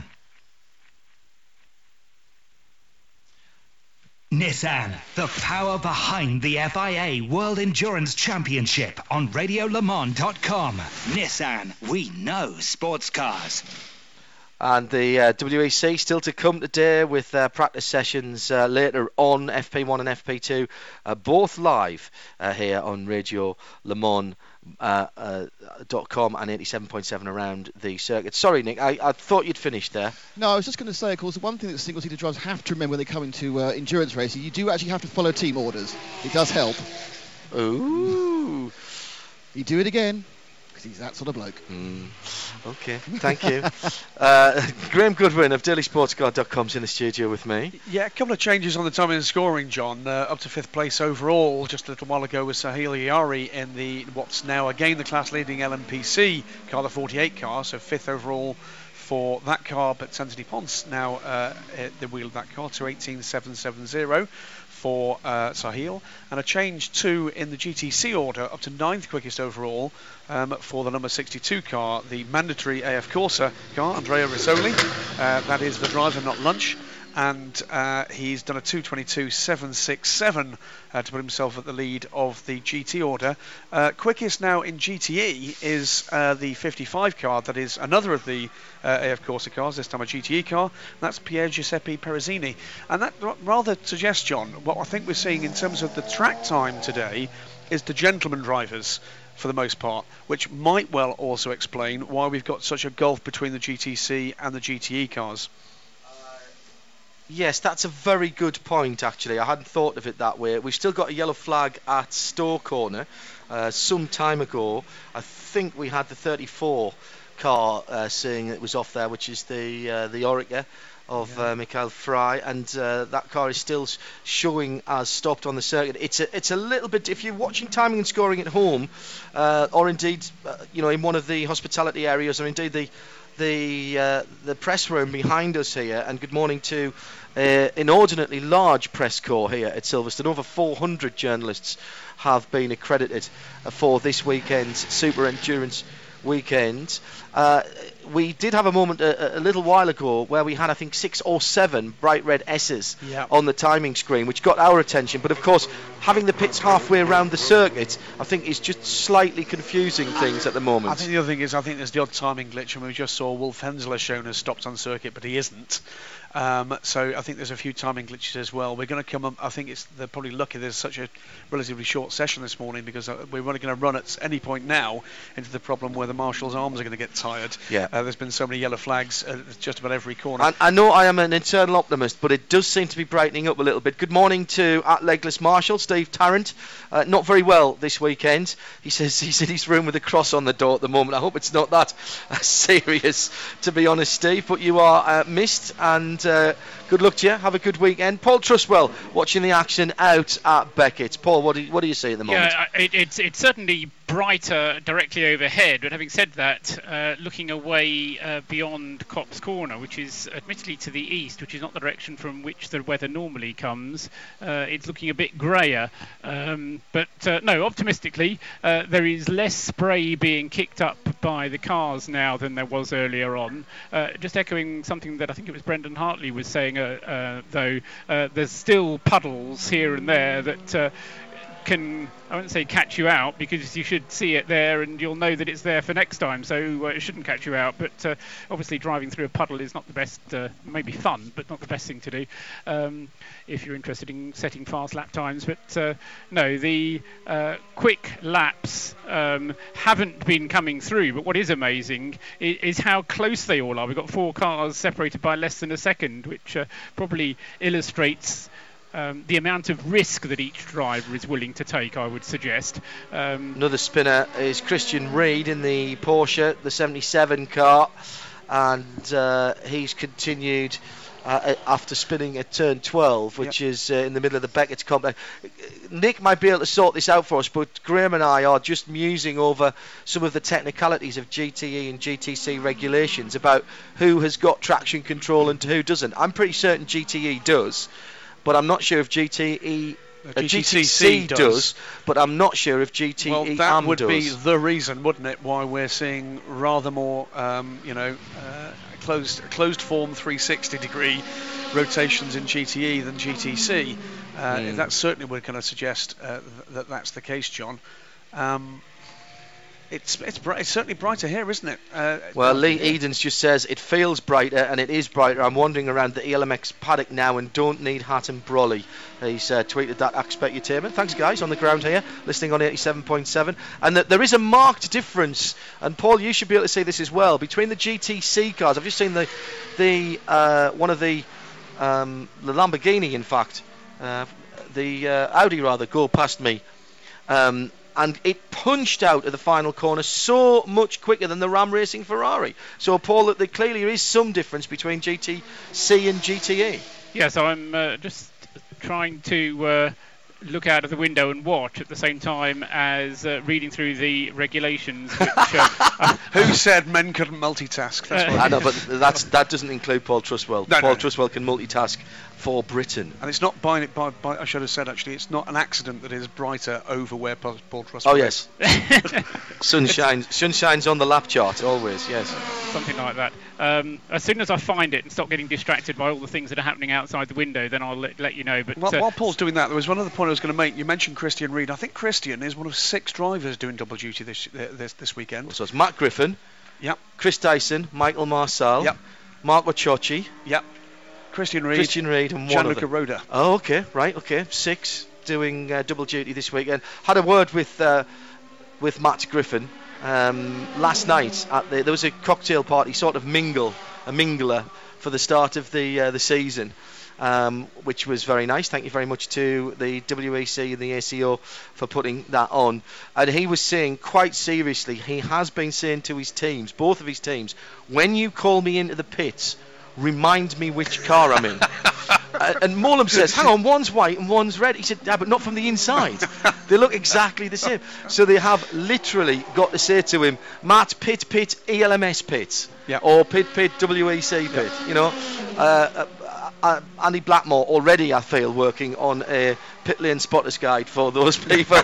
Nissan, the power behind the F I A World Endurance Championship on radio le mans dot com. Nissan, we know sports cars. And the uh, W E C still to come today with uh, practice sessions uh, later on, F P one and F P two, uh, both live uh, here on Radio Le Mans uh, uh, dot com and eighty-seven point seven around the circuit. Sorry, Nick, I, I thought you'd finished there. No, I was just going to say, of course, the one thing that single-seater drivers have to remember when they come into uh, endurance racing, you do actually have to follow team orders. It does help. Ooh. You do it again. He's that sort of bloke. Mm. Okay, thank you. uh, Graham Goodwin of daily sports car dot com's in the studio with me. Yeah, a couple of changes on the timing and scoring, John. Uh, up to fifth place overall. Just a little while ago was Sahil Yari in the what's now again the class-leading L M P C car, the forty-eight car. So fifth overall for that car, but Anthony Ponce now uh, at the wheel of that car to eighteen seven seventy for uh, Sahil, and a change too in the G T C order up to ninth quickest overall um, for the number sixty-two car, the mandatory A F Corsa car, Andrea Risoli. Uh, that is the driver, not lunch. And uh, he's done a two twenty-two seven sixty-seven uh, to put himself at the lead of the G T order. Uh, quickest now in G T E is uh, the fifty-five car. That is another of the uh, A F Corsa cars, this time a G T E car. That's Pier Giuseppe Perezzini. And that r- rather suggests, John, what I think we're seeing in terms of the track time today is the gentleman drivers for the most part, which might well also explain why we've got such a gulf between the G T C and the G T E cars. Yes, that's a very good point, actually. I hadn't thought of it that way. We've still got a yellow flag at Stowe Corner. Uh, some time ago, I think we had the thirty-four car uh, saying it was off there, which is the uh, the Orica of yeah. uh, Michael Fry, and uh, that car is still showing as stopped on the circuit. It's a, it's a little bit, if you're watching timing and scoring at home, uh, or indeed, uh, you know, in one of the hospitality areas, or indeed the the uh, the press room behind us here, and good morning to uh, inordinately large press corps here at Silverstone. Over four hundred journalists have been accredited uh, for this weekend's Super Endurance weekend. Uh, we did have a moment a, a little while ago where we had, I think, six or seven bright red S's yeah. on the timing screen, which got our attention. But of course, having the pits halfway around the circuit, I think, is just slightly confusing things at the moment. I think the other thing is, I think there's the odd timing glitch, and we just saw Wolf Hensler shown as stopped on circuit, but he isn't. Um, so I think there's a few timing glitches as well. We're going to come up, I think it's they're probably lucky there's such a relatively short session this morning, because uh, we're only going to run at any point now into the problem where the marshal's arms are going to get tired. Yeah. Uh, there's been so many yellow flags at just about every corner. And I know I am an eternal optimist, but it does seem to be brightening up a little bit. Good morning to at Legless Marshal, Steve Tarrant. Uh, not very well this weekend. He says he's in his room with a cross on the door at the moment. I hope it's not that uh, serious, to be honest, Steve. But you are uh, missed, and uh, good luck to you. Have a good weekend. Paul Trustwell watching the action out at Beckett. Paul, what do you, what do you see at the moment? Yeah, it, it's it's certainly brighter directly overhead, but having said that, uh, looking away uh, beyond Copse Corner, which is admittedly to the east, which is not the direction from which the weather normally comes, uh, it's looking a bit grayer. Um, but uh, no, optimistically, uh, there is less spray being kicked up by the cars now than there was earlier on. Uh, just echoing something that I think it was Brendan Hartley was saying, uh, uh, though, uh, there's still puddles here and there that uh, can, I wouldn't say catch you out, because you should see it there and you'll know that it's there for next time, so uh, it shouldn't catch you out. But uh, obviously driving through a puddle is not the best, uh, maybe fun, but not the best thing to do um, if you're interested in setting fast lap times. But uh, no, the uh, quick laps um, haven't been coming through, but what is amazing is, is how close they all are. We've got four cars separated by less than a second, which uh, probably illustrates Um, the amount of risk that each driver is willing to take, I would suggest. Um, Another spinner is Christian Reid in the Porsche, the seventy-seven car, and uh, he's continued uh, after spinning at turn twelve, which yep. is uh, in the middle of the Beckett's complex. Nick might be able to sort this out for us, but Graham and I are just musing over some of the technicalities of G T E and G T C regulations about who has got traction control and who doesn't. I'm pretty certain G T E does, but I'm not sure if G T E uh, G T C does. does, but I'm not sure if G T E well, that AM would does. be the reason, wouldn't it, why we're seeing rather more, um, you know, uh, closed closed form three sixty degree rotations in G T E than G T C. Uh, mm. That certainly would kind of suggest uh, th- that that's the case, John. Um, It's it's, bright, it's certainly brighter here, isn't it? Uh, well, Lee Edens just says it feels brighter, and it is brighter. I'm wandering around the E L M X paddock now and don't need hat and brolly. He's uh, tweeted that Expecutainment. Thanks, guys, on the ground here, listening on eighty-seven point seven. And that there is a marked difference, and Paul, you should be able to see this as well, between the G T C cars. I've just seen the the uh, one of the um, the Lamborghini, in fact, uh, the uh, Audi rather, go past me. Um, And it punched out of the final corner so much quicker than the Ram Racing Ferrari. So, Paul, that there clearly is some difference between G T C and G T E. Yeah, so I'm uh, just trying to uh, look out of the window and watch at the same time as uh, reading through the regulations. Which, uh, Who said men couldn't multitask? That's uh, I know, but that's, that doesn't include Paul Trustwell. No, Paul no. Trustwell can multitask for Britain. And it's not by, by, by, I should have said actually, it's not an accident that it is brighter over where Paul Trustwell Oh, yes. Sunshine, sunshine's on the lap chart, always, yes. Something like that. Um, as soon as I find it and stop getting distracted by all the things that are happening outside the window, then I'll let, let you know. But while, uh, while Paul's doing that, there was one other point I was going to make. You mentioned Christian Reid. I think Christian is one of six drivers doing double duty this uh, this, this weekend. So it's Matt Griffin, yep. Chris Dyson, Michael Marcel, yep. Marco Ciocci, yep. Christian Reid, Christian Reid, and one Gianluca other. Roda. Oh, okay, right, okay, six doing uh, double duty this weekend. Had a word with uh, with Matt Griffin um, last night. At the, there was a cocktail party, sort of mingle, a mingler for the start of the uh, the season, um, which was very nice. Thank you very much to the W E C and the A C O for putting that on. And he was saying quite seriously, he has been saying to his teams, both of his teams, when you call me into the pits, remind me which car I'm in. uh, and Molam says, hang on, one's white and one's red. He said, yeah, but not from the inside. They look exactly the same. So they have literally got to say to him, Matt, pit, pit, E L M S pit. Yep. Or pit, pit, W E C pit. Yep. You know, uh, uh, uh, Andy Blackmore already, I feel, working on a pit lane spotter's guide for those people.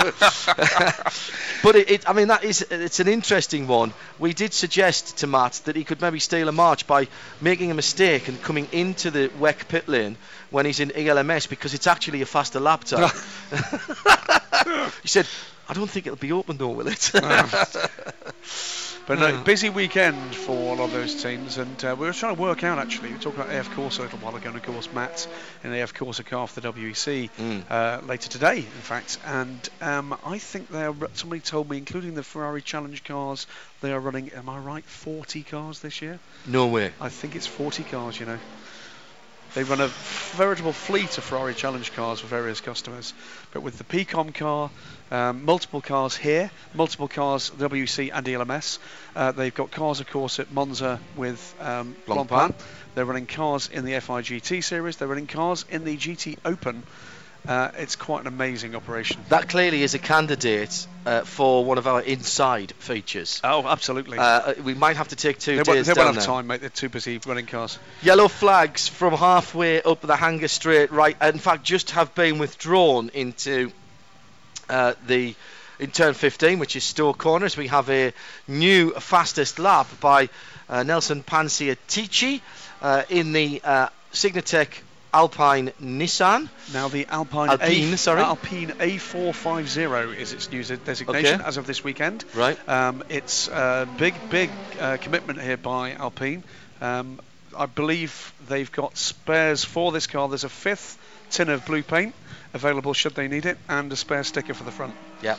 But it, it, I mean, that is, it's an interesting one. We did suggest to Matt that he could maybe steal a march by making a mistake and coming into the W E C pit lane when he's in E L M S, because it's actually a faster lap time. He said, I don't think it'll be open though, will it? But no, busy weekend for a lot of those teams, and uh, we were trying to work out actually. We were talking about A F Corsa a little while ago, and of course Matt in the A F Corsa car for the W E C mm. uh, later today, in fact. And um, I think they're somebody told me, including the Ferrari Challenge cars, they are running. Am I right? forty cars this year. No way. I think it's forty cars. You know. They run a veritable fleet of Ferrari Challenge cars for various customers. But with the P COM car, um, multiple cars here, multiple cars W C and E L M S. Uh, they've got cars, of course, at Monza with um, Blancpain. They're running cars in the F I G T series. They're running cars in the G T Open. Uh, it's quite an amazing operation. That clearly is a candidate uh, for one of our inside features. Oh, absolutely. Uh, we might have to take two they days They down won't have there. time, mate. They're too busy running cars. Yellow flags from halfway up the Hanger Straight, right, in fact, just have been withdrawn into uh, the in turn fifteen, which is Stowe Corners. We have a new fastest lap by uh, Nelson Panciatici uh, in the uh, Signatech Alpine Nissan. Now the Alpine Alpine, A, sorry. Alpine A four fifty is its new designation Okay. as of this weekend. Right. Um, it's a big, big uh, commitment here by Alpine. Um, I believe they've got spares for this car. There's a fifth tin of blue paint available should they need it, and a spare sticker for the front. Yeah.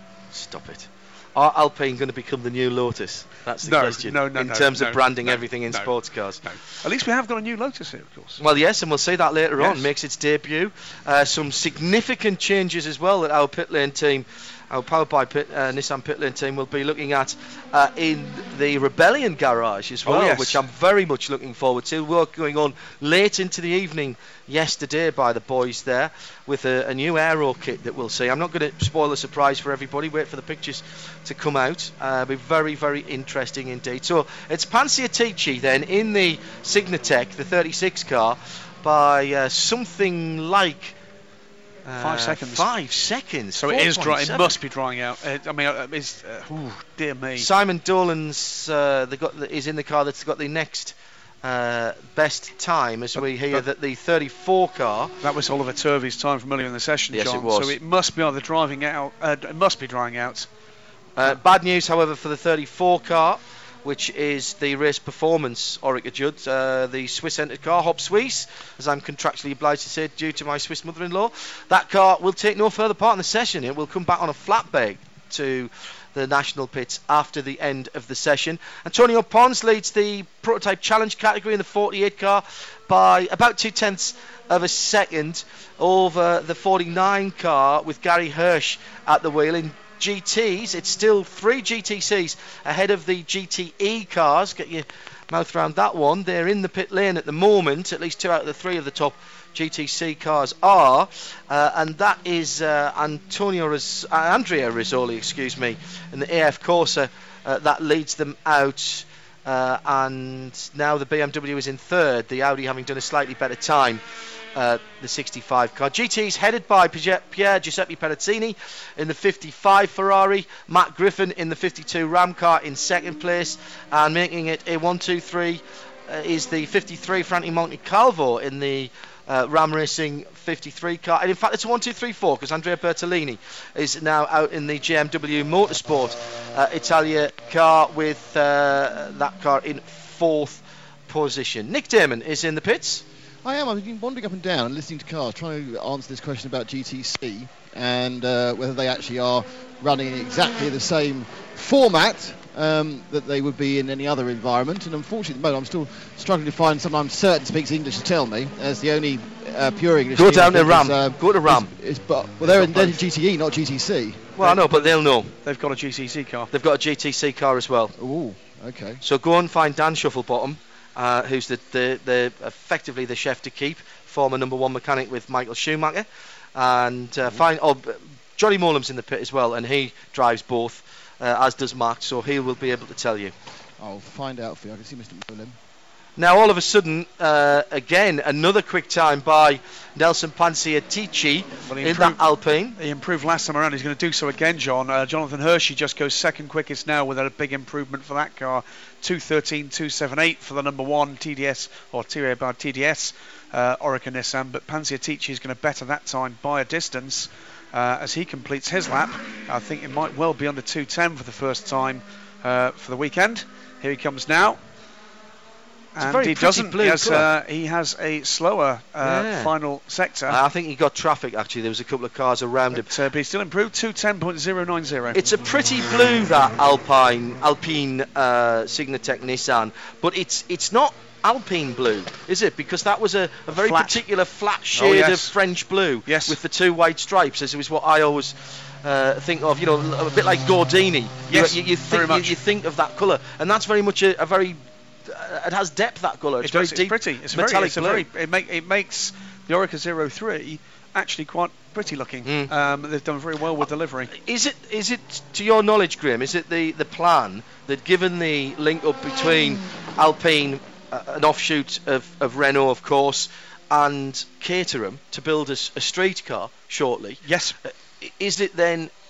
Stop it. Are Alpine going to become the new Lotus? That's the No, question. no, no, In no, terms no, of branding no, everything in no, sports cars. No. At least we have got a new Lotus here, of course. Well, yes, and we'll see that later Yes. on. Makes its debut. Uh, some significant changes as well that our pit lane team, our powered by pit, uh, Nissan pit lane team, will be looking at uh, in the Rebellion garage as Oh, well, yes. which I'm very much looking forward to. Work going on late into the evening yesterday by the boys there with a, a new aero kit that we'll see. I'm not going to spoil the surprise for everybody. Wait for the pictures to come out. Uh, be very, very interesting indeed. So it's Panciatici then in the Signatech, the thirty-six car, by uh, something like uh, Five seconds. Five seconds. So it is dry. It four twenty-seven. must be drying out. Uh, I mean, uh, it's, uh, ooh, dear me. Simon Dolan's uh, they got the, is in the car that's got the next uh, best time, as But- we hear but- that the thirty-four car. That was Oliver Turvey's time from earlier in the session, Yes, John. it was. So it must be either driving out. Uh, it must be drying out. Uh, bad news, however, for the thirty-four car, which is the race performance Orica Judd, uh, the Swiss-entered car, Hop Suisse, as I'm contractually obliged to say due to my Swiss mother-in-law. That car will take no further part in the session. It will come back on a flatbed to the national pits after the end of the session. Antonio Pons leads the prototype challenge category in the forty-eight car by about two tenths of a second over the forty-nine car, with Gary Hirsch at the wheel. In G Ts, it's still three G T Cs ahead of the G T E cars. Get your mouth around that one. They're in the pit lane at the moment. At least two out of the three of the top G T C cars are, uh, and that is uh, Antonio Riz- uh, Andrea Rizzoli, excuse me, in the A F Corsa uh, that leads them out. Uh, and now the B M W is in third, the Audi having done a slightly better time, uh, the sixty-five car. G T is headed by Pier Pier Giuseppe Perezzini in the fifty-five Ferrari, Matt Griffin in the fifty-two Ram car in second place, and making it a one two three uh, is the fifty-three Franti Montecalvo in the Uh, Ram Racing fifty-three car, and in fact it's a one two three four because Andrea Bertolini is now out in the G M W Motorsport uh, Italia car, with uh, that car in fourth position. Nick Damon is in the pits. I am. I've been wandering up and down and listening to cars, trying to answer this question about G T C and uh, whether they actually are running in exactly the same format um, that they would be in any other environment. And unfortunately, at the moment, I'm still struggling to find someone I'm certain speaks English to tell me, as the only uh, pure English. Go team I down to think Ram. Is, uh, Go to Ram. Is, is, but, well, they're in, they're in G T E, not G T C. Well, I know, but they'll know. They've got a G T C car. They've got a G T C car as well. Ooh, okay. So go and find Dan Shufflebottom, uh, who's the, the, the effectively the chef to keep, former number one mechanic with Michael Schumacher, and uh, find oh, Johnny Molam's in the pit as well, and he drives both, uh, as does Mark, so he will be able to tell you. I'll find out for you. I can see Mister Molam. Now all of a sudden, uh, again, another quick time by Nelson Panciatici Well, he in improved- that Alpine. He improved last time around. He's going to do so again, John. Uh, Jonathan Hershey just goes second quickest now with a big improvement for that car. two thirteen two seventy-eight for the number one T D S, or Thierry Bard T D S, uh, Orica Nissan. But Panciatici is going to better that time by a distance uh, as he completes his lap. I think it might well be under two ten for the first time uh, for the weekend. Here he comes now. It's a And very he pretty doesn't. blue He has, colour. uh, he has a slower uh, Yeah. final sector. I think he got traffic actually. There was a couple of cars around him. But, uh, but he's still improved. two ten point oh nine oh. It's a pretty blue, that Alpine Alpine uh, Signatech Nissan, but it's it's not Alpine blue, is it? Because that was a, a very Flat. particular flat shade yes. of French blue, Yes. with the two white stripes, as was what I always uh, think of. You know, a bit like Gordini. Yes, you, you, you very think you, much. you think of that colour, and that's very much a, a very uh, it has depth, that colour. It's It very does, deep, it's pretty. It's very, metallic it's a blue. very. It, make, it makes the Orica zero three actually quite pretty looking. Mm. Um, they've done very well with delivery. Is it, is it, to your knowledge, Graham, is it the, the plan that, given the link up between Alpine, uh, an offshoot of, of Renault, of course, and Caterham, to build a, s- a street car shortly? Yes. Uh, is it then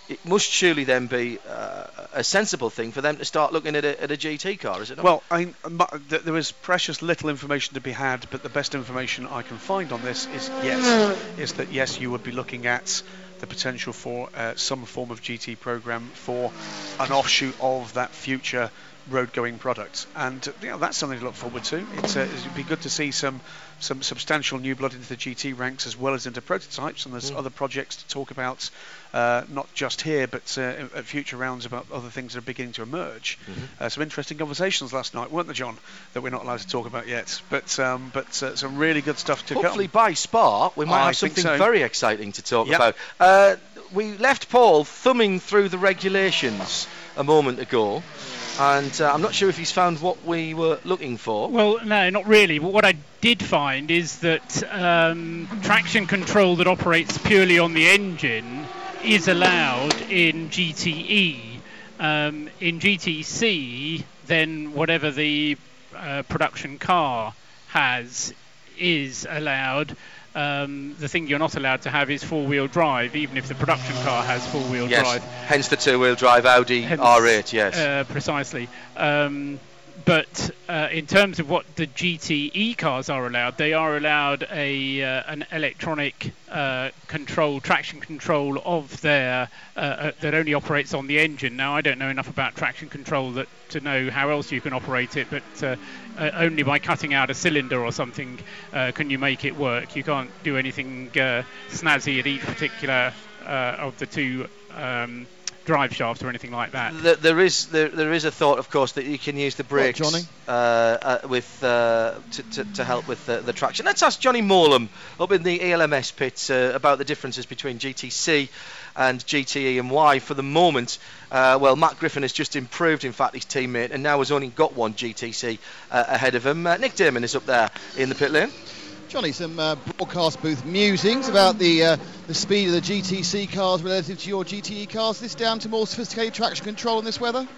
it must surely then be uh, a sensible thing for them to start looking at a, at a G T car, is it not? Well, I, th- there is precious little information to be had, but the best information I can find on this is yes, is that yes, you would be looking at the potential for uh, some form of G T program for an offshoot of that future road-going product, and you know, that's something to look forward to. It's, uh, it'd be good to see some some substantial new blood into the G T ranks as well as into prototypes, and there's mm. other projects to talk about, uh, not just here but uh, at future rounds about other things that are beginning to emerge. Mm-hmm. Uh, some interesting conversations last night, weren't there, John, that we're not allowed to talk about yet, but um, but uh, some really good stuff to hopefully come. By Spa we might I have something so. very exciting to talk yep. about. Uh, we left Paul thumbing through the regulations a moment ago, and uh, I'm not sure if he's found what we were looking for. Well, no, not really. But what I did find is that um, traction control that operates purely on the engine is allowed in G T E. Um, in G T C, then whatever the uh, production car has is allowed. Um, the thing you're not allowed to have is four-wheel drive, even if the production car has four-wheel yes, drive. Hence the two-wheel drive Audi Hence, R eight, yes. Uh, precisely. Um, but uh, in terms of what the G T E cars are allowed, they are allowed a uh, an electronic uh, control, traction control of their uh, uh, that only operates on the engine. Now, I don't know enough about traction control that to know how else you can operate it, but uh, uh, only by cutting out a cylinder or something uh, can you make it work. You can't do anything uh, snazzy at each particular uh, of the two um, drive shafts or anything like that. There, there is there, there is a thought, of course, that you can use the brakes what, Johnny? Uh, uh, with uh, to, to, to help with the, the traction. Let's ask Johnny Morlam up in the E L M S pit uh, about the differences between G T C and G T E and why, for the moment, uh, well, Matt Griffin has just improved, in fact, his teammate, and now has only got one G T C uh, ahead of him. Uh, Nick Damon is up there in the pit lane. Johnny, some uh, broadcast booth musings about the uh, the speed of the G T C cars relative to your G T E cars. Is this down to more sophisticated traction control in this weather?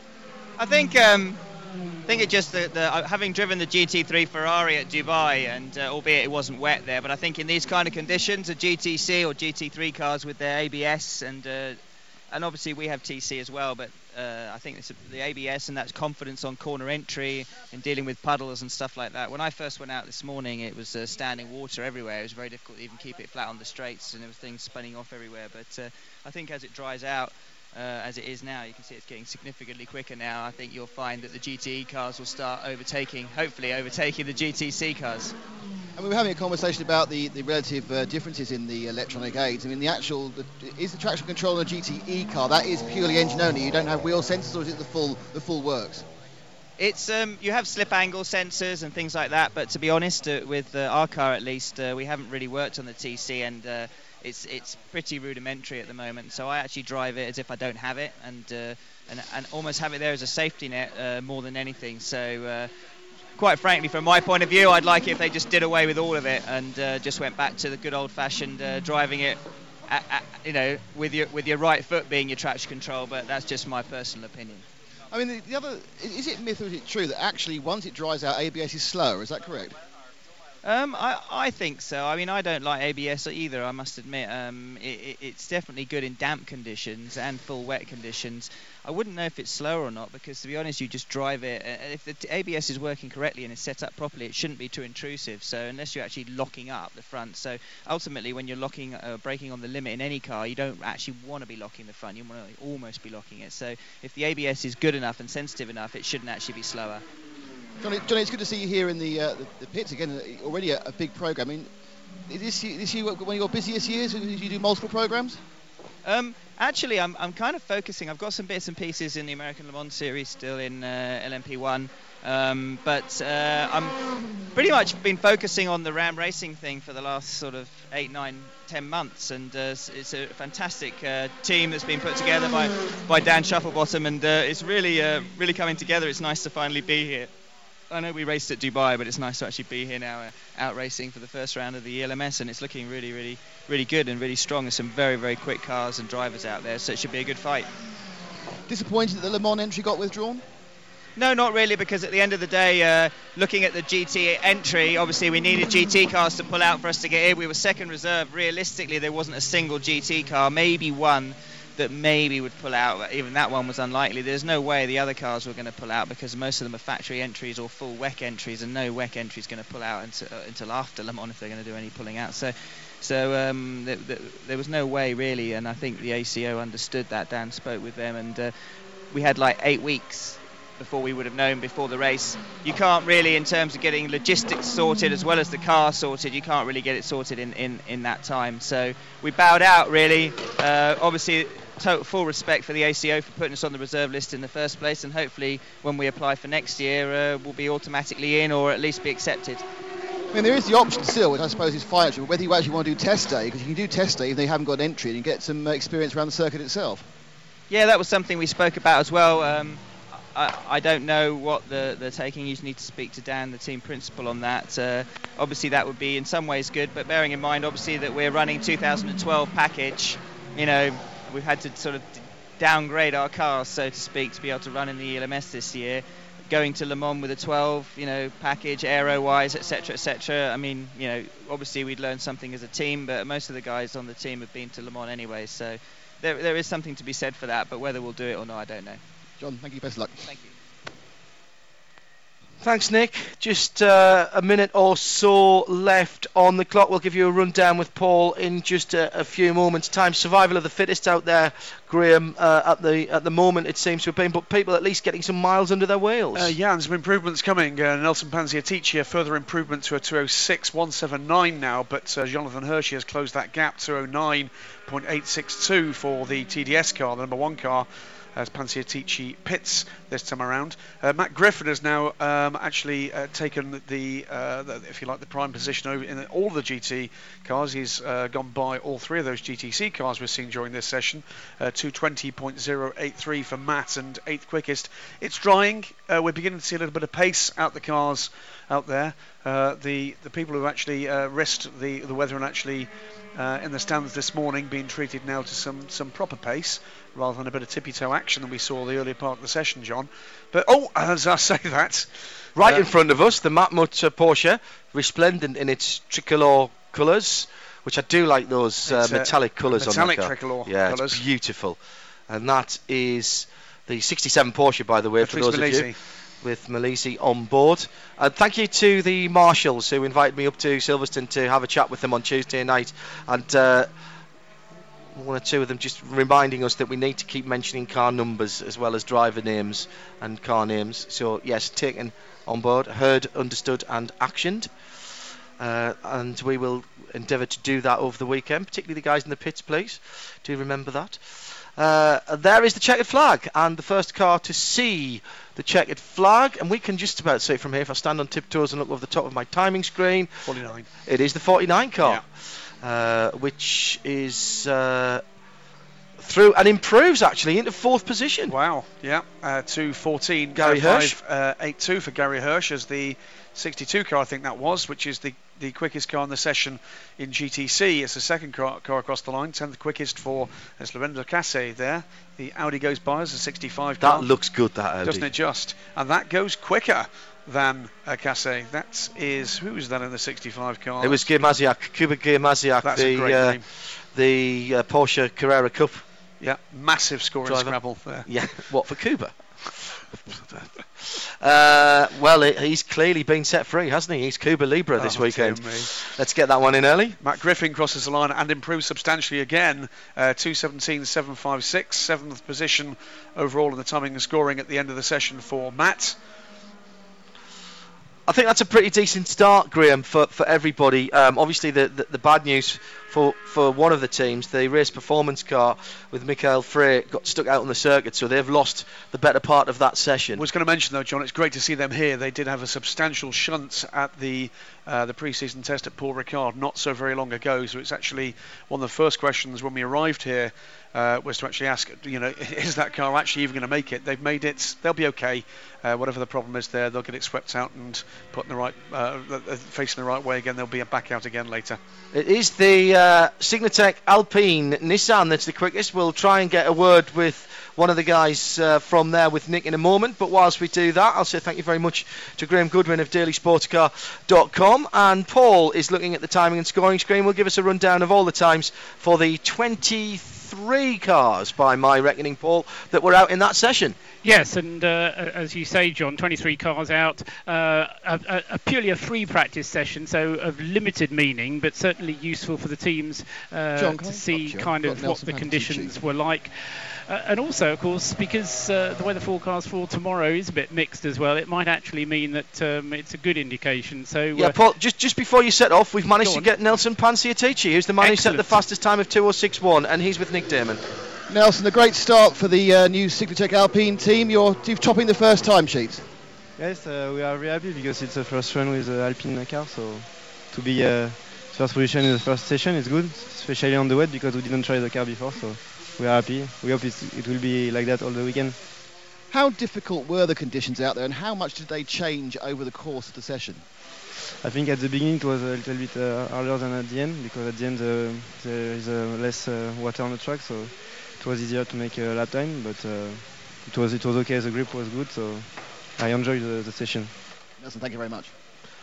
I think um, I think it just the, the uh, having driven the G T three Ferrari at Dubai, and uh, albeit it wasn't wet there, but I think in these kind of conditions, a G T C or G T three cars with their A B S and uh, and obviously we have T C as well, but uh, I think it's the A B S and that's confidence on corner entry and dealing with puddles and stuff like that. When I first went out this morning, it was uh, standing water everywhere. It was very difficult to even keep it flat on the straights, and there was things spinning off everywhere. But uh, I think as it dries out, uh, as it is now, you can see it's getting significantly quicker now. I think you'll find that the G T E cars will start overtaking, hopefully overtaking the G T C cars. And we were having a conversation about the, the relative uh, differences in the electronic aids. I mean, the actual, the, is the traction control on a G T E car, that is purely engine only? You don't have wheel sensors, or is it the full the full works? It's um, you have slip angle sensors and things like that, but to be honest, uh, with uh, our car at least, uh, we haven't really worked on the T C, and uh, it's it's pretty rudimentary at the moment. So I actually drive it as if I don't have it, and uh, and, and almost have it there as a safety net uh, more than anything. So. Uh, Quite frankly, from my point of view, I'd like it if they just did away with all of it and uh, just went back to the good old-fashioned uh, driving it, at, at, you know, with your with your right foot being your traction control. But that's just my personal opinion. I mean, the, the other, is it myth or is it true that actually once it dries out, A B S is slower? Is that correct? Um, I, I think so. I mean, I don't like A B S either, I must admit. Um, it, it, it's definitely good in damp conditions and full wet conditions. I wouldn't know if it's slower or not because, to be honest, you just drive it. Uh, if the A B S is working correctly and is set up properly, it shouldn't be too intrusive. So unless you're actually locking up the front. So ultimately, when you're locking, uh, braking on the limit in any car, you don't actually want to be locking the front. You want to almost be locking it. So if the A B S is good enough and sensitive enough, it shouldn't actually be slower. Johnny, Johnny, it's good to see you here in the uh, the, the pits again. Already a, a big program. I mean, is this this year one of your busiest years? You do multiple programs? Um, actually, I'm I'm kind of focusing. I've got some bits and pieces in the American Le Mans series still in uh, L M P one, um, but uh, I'm pretty much been focusing on the Ram Racing thing for the last sort of eight, nine, ten months, and uh, it's a fantastic uh, team that's been put together by by Dan Shufflebottom, and uh, it's really uh, really coming together. It's nice to finally be here. I know we raced at Dubai, but it's nice to actually be here now, uh, out racing for the first round of the E L M S, and it's looking really, really, really good and really strong. There's some very, very quick cars and drivers out there, so it should be a good fight. Disappointed that the Le Mans entry got withdrawn? No, not really, because at the end of the day, uh, looking at the G T entry, obviously we needed G T cars to pull out for us to get in. We were second reserve. Realistically, there wasn't a single G T car, maybe one. that maybe would pull out, but even that one was unlikely. There's no way the other cars were going to pull out because most of them are factory entries or full W E C entries, and no W E C entry is going to pull out until, uh, until after Le Mans if they're going to do any pulling out. So, so um, th- th- there was no way really, and I think the A C O understood that. Dan spoke with them, and uh, we had like eight weeks before we would have known before the race. You can't really, in terms of getting logistics sorted as well as the car sorted, you can't really get it sorted in, in, in that time. So we bowed out really. Uh, obviously, total full respect for the A C O for putting us on the reserve list in the first place, and hopefully when we apply for next year uh, we'll be automatically in or at least be accepted. I mean, there is the option still, which I suppose is financial, whether you actually want to do test day, because you can do test day if they haven't got an entry and you get some uh, experience around the circuit itself. Yeah, that was something we spoke about as well. Um, I, I don't know what the, they're taking. You need to speak to Dan, the team principal, on that. Uh, obviously, that would be in some ways good, but bearing in mind, obviously, that we're running two thousand twelve package, you know, we've had to sort of d- downgrade our cars, so to speak, to be able to run in the E L M S this year. Going to Le Mans with a twelve, you know, package, aero-wise, et cetera, et cetera. I mean, you know, obviously we'd learned something as a team, but most of the guys on the team have been to Le Mans anyway, so there there is something to be said for that, but whether we'll do it or not, I don't know. John, thank you, best of luck. Thank you. Thanks, Nick. Just uh, a minute or so left on the clock. We'll give you a rundown with Paul in just a, a few moments' time. Survival of the fittest out there, Graham. Uh, at the at the moment, it seems to have been, but people at least getting some miles under their wheels. Uh, yeah, and some improvements coming. Uh, Nelson Panziatici, a further improvement to a two oh six point one seven nine now, but uh, Jonathan Hershey has closed that gap, two oh nine point eight six two for the T D S car, the number one car, as Panziatici pits this time around. Uh, Matt Griffin has now um, actually uh, taken the, uh, the, if you like, the prime position over in all the G T cars. He's uh, gone by all three of those G T C cars we're seeing during this session. Uh, two twenty point oh eight three for Matt, and eighth quickest. It's drying. Uh, we're beginning to see a little bit of pace out the cars out there. Uh, the the people who actually uh, risked the the weather and actually uh, in the stands this morning being treated now to some some proper pace, rather than a bit of tippy-toe action than we saw the earlier part of the session, John. But, oh, as I say that... Right uh, in front of us, the Matmut uh, Porsche, resplendent in its tricolour colours, which I do like those uh, metallic uh, colours on that car. Metallic tricolour yeah, colours. It's beautiful. And that is the sixty-seven Porsche, by the way, Patrice for those Malisi. of you, with Malisi on board. And thank you to the marshals who invited me up to Silverstone to have a chat with them on Tuesday night. And... Uh, one or two of them just reminding us that we need to keep mentioning car numbers as well as driver names and car names. So yes, taken on board, heard, understood and actioned, uh, and we will endeavour to do that over the weekend, particularly the guys in the pits, please do remember that. Uh, there is the checkered flag, and the first car to see the checkered flag, and we can just about see it from here if I stand on tiptoes and look over the top of my timing screen. forty-nine. It is the forty-nine car. Yeah. Uh, which is uh, through and improves actually into fourth position. Wow, yeah, uh, two fourteen, Gary Hirsch. uh, eight two for Gary Hirsch as the sixty-two car, I think that was, which is the, the quickest car in the session in G T C. It's the second car, car across the line, tenth quickest for as Lorenzo Casse there. The Audi goes by as a sixty-five car. That looks good, that Audi. Doesn't it just? And that goes quicker than uh, Casse. That is, who was that in the sixty-five car? It was Gear Maziak, Kuba Gear Maziak, That's the a great uh, name. the uh, Porsche Carrera Cup. Yeah, massive score in driver. Scrabble there. Yeah, what for Kuba? uh, well, it, he's clearly been set free, hasn't he? He's Cuba Libre this Oh, weekend. dear me. Let's get that one in early. Matt Griffin crosses the line and improves substantially again. Uh, two seventeen point seven five six, seventh position overall in the timing and scoring at the end of the session for Matt. I think that's a pretty decent start, Graham, for, for everybody. Um, obviously, the, the, the bad news for, for one of the teams, the race performance car with Michael Frey, got stuck out on the circuit, so they've lost the better part of that session. I was going to mention, though, John, it's great to see them here. They did have a substantial shunt at the uh, the pre-season test at Paul Ricard not so very long ago, so it's actually one of the first questions when we arrived here uh, was to actually ask, you know, is that car actually even going to make it? They've made it. They'll be okay. Uh, whatever the problem is there, they'll get it swept out and put in the right, uh, facing the right way again. They'll be back out again later. It is the uh, Signatech Alpine Nissan that's the quickest. We'll try and get a word with one of the guys uh, from there with Nick in a moment, but whilst we do that, I'll say thank you very much to Graham Goodwin of daily sports car dot com, and Paul is looking at the timing and scoring screen. Will give us a rundown of all the times for the twenty-three three cars by my reckoning, Paul, that were out in that session. Yes, and uh, as you say, John, twenty-three cars out, uh, a, a, a purely a free practice session, so of limited meaning, but certainly useful for the teams uh, John, to see kind of what Nelson the Pantici. conditions were like. Uh, and also, of course, because uh, the weather forecast for tomorrow is a bit mixed as well, it might actually mean that um, it's a good indication. So, yeah, uh, Paul, just just before you set off, we've managed Go to on. get Nelson Panciatici, who's the man who set Excellent. the fastest time of two oh six one, and he's with Nick Damon. Nelson, a great start for the uh, new Cyclotech Alpine team. You're, you're topping the first time sheet. Yes, uh, we are very happy because it's the first run with the Alpine car, so to be uh, first position in the first session is good, especially on the wet because we didn't try the car before, so we are happy. We hope it's, it will be like that all the weekend. How difficult were the conditions out there, and how much did they change over the course of the session? I think at the beginning it was a little bit uh, harder than at the end because at the end uh, there is uh, less uh, water on the track, so it was easier to make a lap time, but uh, it was it was okay. The grip was good, so I enjoyed the, the session. Nelson, thank you very much.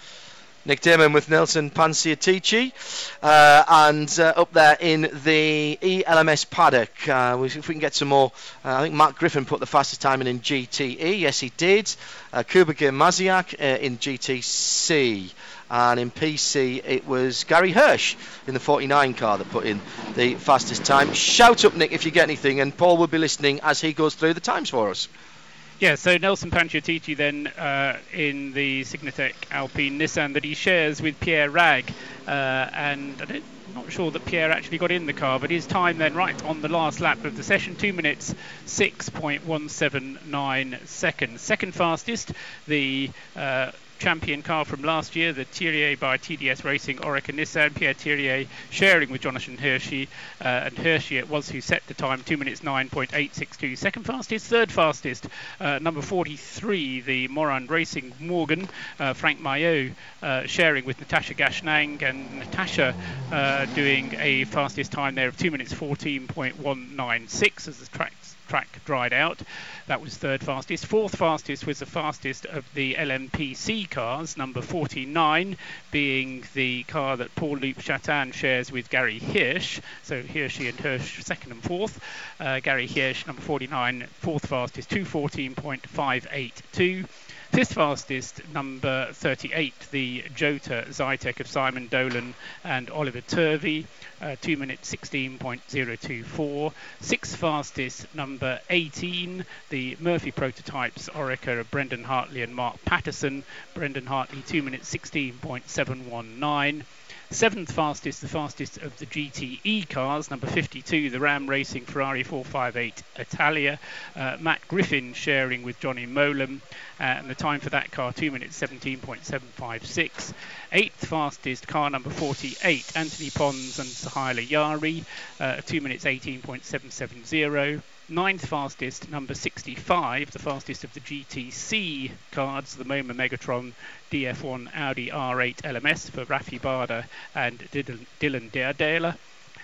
Nick Damon with Nelson Panciatici, uh, and uh, up there in the E L M S paddock, uh, we, if we can get some more, uh, I think Mark Griffin put the fastest time in in G T E, yes he did, uh, Kubagir Maziak uh, in G T C, and in P C it was Gary Hirsch in the forty-nine car that put in the fastest time. Shout up, Nick, if you get anything, and Paul will be listening as he goes through the times for us. Yeah, so Nelson Panciatici then uh, in the Signatec Alpine Nissan that he shares with Pierre Rag, uh, and I don't, I'm not sure that Pierre actually got in the car, but his time then right on the last lap of the session, two minutes six point one seven nine seconds. Second fastest, the uh, champion car from last year, the Thierry by T D S Racing Oreca Nissan, Pierre Thierry sharing with Jonathan Hirschi, uh, and Hirschi it was who set the time, two minutes nine point eight six two. Second fastest, third fastest, uh, number forty-three, the Morand Racing Morgan, uh, Frank Maillot uh, sharing with Natasha Gashnang, and Natasha uh, doing a fastest time there of two minutes fourteen point one nine six as the track track dried out. That was third fastest. Fourth fastest was the fastest of the L M P C cars, number forty-nine being the car that Paul Loup Chatin shares with Gary Hirsch. So Hirschi and Hirsch second and fourth. Uh, Gary Hirsch, number forty-nine, fourth fastest, two fourteen point five eight two. Fifth fastest, number thirty-eight, the Jota Zytek of Simon Dolan and Oliver Turvey, uh, two minutes sixteen point zero two four. Sixth fastest, number eighteen, the Murphy Prototypes Oreca of Brendan Hartley and Mark Patterson. Brendan Hartley, two minutes sixteen point seven one nine. Seventh fastest, the fastest of the G T E cars, number fifty-two, the Ram Racing Ferrari four fifty-eight Italia. Uh, Matt Griffin sharing with Johnny Molam, uh, and the time for that car, two minutes seventeen point seven five six. Eighth fastest, car number forty-eight, Anthony Pons and Sahaila Yari, uh, two minutes eighteen point seven seven zero. Ninth fastest, number sixty-five, the fastest of the G T C cards, the MoMA Megatron D F one Audi R eight L M S for Rafi Barda and Dylan, Dylan Deardela.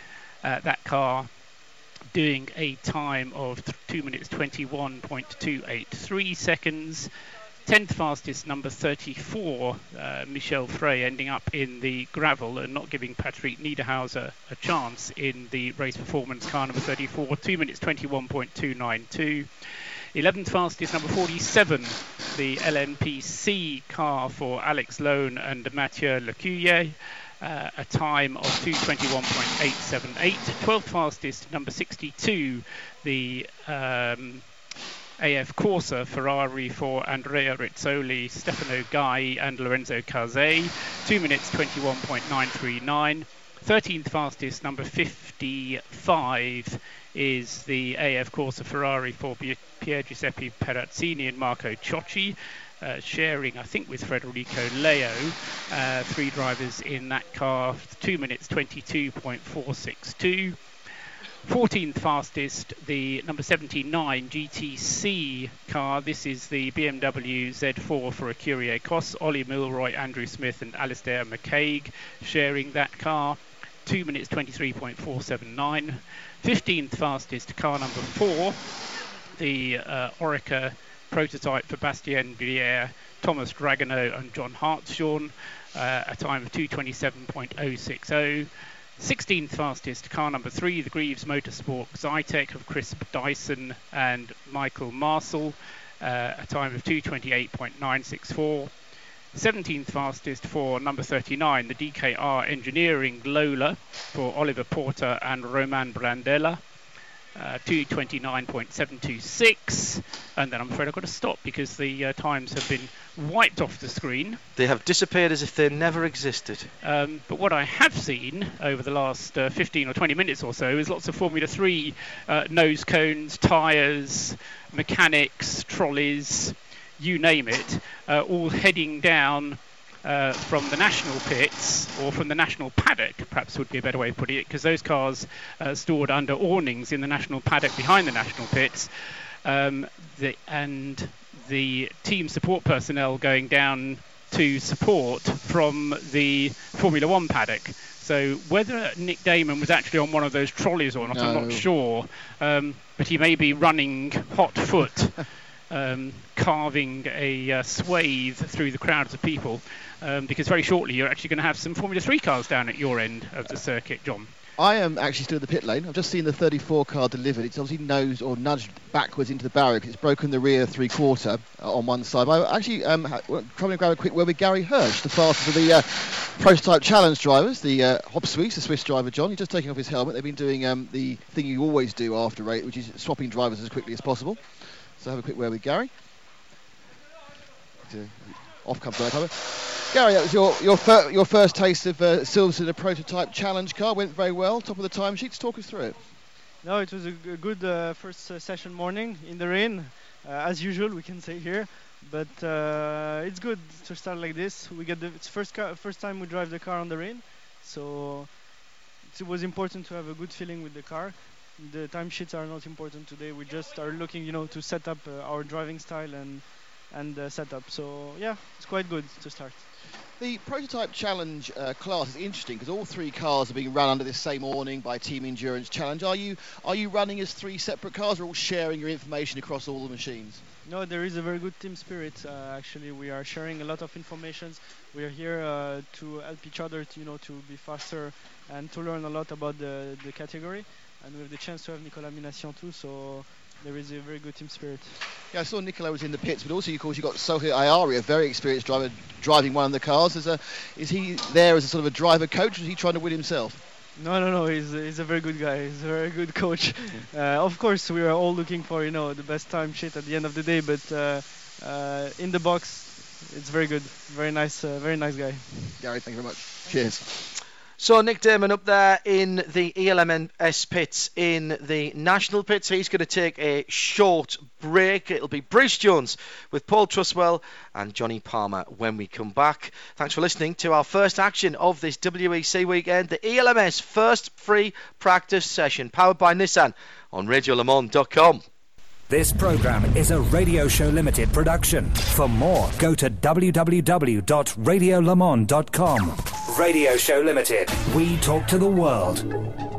Uh, that car doing a time of two minutes twenty-one point two eight three seconds. Tenth fastest, number thirty-four, uh, Michel Frey, ending up in the gravel and not giving Patrick Niederhauser a chance in the race performance car number thirty-four, two minutes twenty-one point two nine two. eleventh fastest, number forty-seven, the L M P C car for Alex Lone and Mathieu Lecuyer, uh, a time of two twenty-one point eight seven eight. twelfth fastest, number sixty-two, the um, A F Corsa Ferrari for Andrea Rizzoli, Stefano Gai and Lorenzo Caze, two minutes twenty-one point nine three nine. thirteenth fastest, number fifty-five, is the A F Corsa Ferrari for Pier Giuseppe Perazzini and Marco Ciocci, uh, sharing, I think, with Federico Leo. Uh, three drivers in that car, two minutes twenty-two point four six two. fourteenth fastest, the number seventy-nine G T C car. This is the B M W Z four for Acurie Cos. Ollie Milroy, Andrew Smith and Alistair McCaig sharing that car. two minutes twenty-three point four seven nine. fifteenth fastest, car number four, the uh, Oreca prototype for Bastien Briere, Thomas Dragoneau and John Hartshorn, uh, a time of two twenty-seven point oh six oh. sixteenth fastest, car number three, the Greaves Motorsport Zytec of Chris Dyson and Michael Marcel, uh, a time of two twenty-eight point nine six four. seventeenth fastest for number thirty-nine, the D K R Engineering Lola for Oliver Porter and Roman Brandella, uh, two twenty-nine point seven two six. And then I'm afraid I've got to stop because the uh, times have been wiped off the screen. They have disappeared as if they never existed. Um, but what I have seen over the last uh, fifteen or twenty minutes or so is lots of Formula three uh, nose cones, tyres, mechanics, trolleys, you name it, uh, all heading down uh, from the national pits, or from the national paddock, perhaps would be a better way of putting it, because those cars uh, stored under awnings in the national paddock behind the national pits, um, the, and the team support personnel going down to support from the Formula One paddock. So whether Nick Damon was actually on one of those trolleys or not, no. I'm not sure, um, but he may be running hot foot. Um, carving a uh, swathe through the crowds of people, um, because very shortly you're actually going to have some Formula three cars down at your end of the circuit, John. I am actually still in the pit lane. I've just seen the thirty-four car delivered. It's obviously nosed or nudged backwards into the barrier because it's broken the rear three-quarter uh, on one side. But I actually um, ha- trying to grab a quick word with Gary Hirsch, the fastest of the uh, Prototype Challenge drivers, the uh, Hop Swiss, the Swiss driver, John. He's just taking off his helmet. They've been doing um, the thing you always do after race, which is swapping drivers as quickly as possible. So have a quick word with Gary. Off comes the cover. Gary, that was your your, fir- your first taste of uh, Silverstone, the Prototype Challenge car. Went very well. Top of the timesheets. Talk us through it. No, it was a g- good uh, first uh, session morning in the rain, uh, as usual, we can say here. But uh, it's good to start like this. We get the it's first car, first time we drive the car on the rain, so it was important to have a good feeling with the car. The timesheets are not important today. We just are looking, you know, to set up uh, our driving style and and uh, setup. So yeah, it's quite good to start. The Prototype Challenge uh, class is interesting because all three cars are being run under this same awning by Team Endurance Challenge. Are you are you running as three separate cars, or all sharing your information across all the machines? No, there is a very good team spirit. Uh, actually, we are sharing a lot of information. We are here uh, to help each other, to, you know, to be faster and to learn a lot about the the category. And we have the chance to have Nicolas Minassion too, so there is a very good team spirit. Yeah, I saw Nicolas was in the pits, but also, of course, you've got Sohail Ayari, a very experienced driver, driving one of the cars. Is, a, is he there as a sort of a driver coach, or is he trying to win himself? No, no, no, he's, he's a very good guy. He's a very good coach. uh, of course, we are all looking for, you know, the best time sheet at the end of the day, but uh, uh, in the box, it's very good. Very nice, uh, very nice guy. Gary, thank you very much. Cheers. So Nick Damon up there in the E L M S pits in the national pits. He's going to take a short break. It'll be Bruce Jones with Paul Truswell and Johnny Palmer when we come back. Thanks for listening to our first action of this W E C weekend, the E L M S first free practice session, powered by Nissan on radio le mans dot com. This programme is a Radio Show Limited production. For more, go to w w w dot radio le mans dot com. Radio Show Limited. We talk to the world.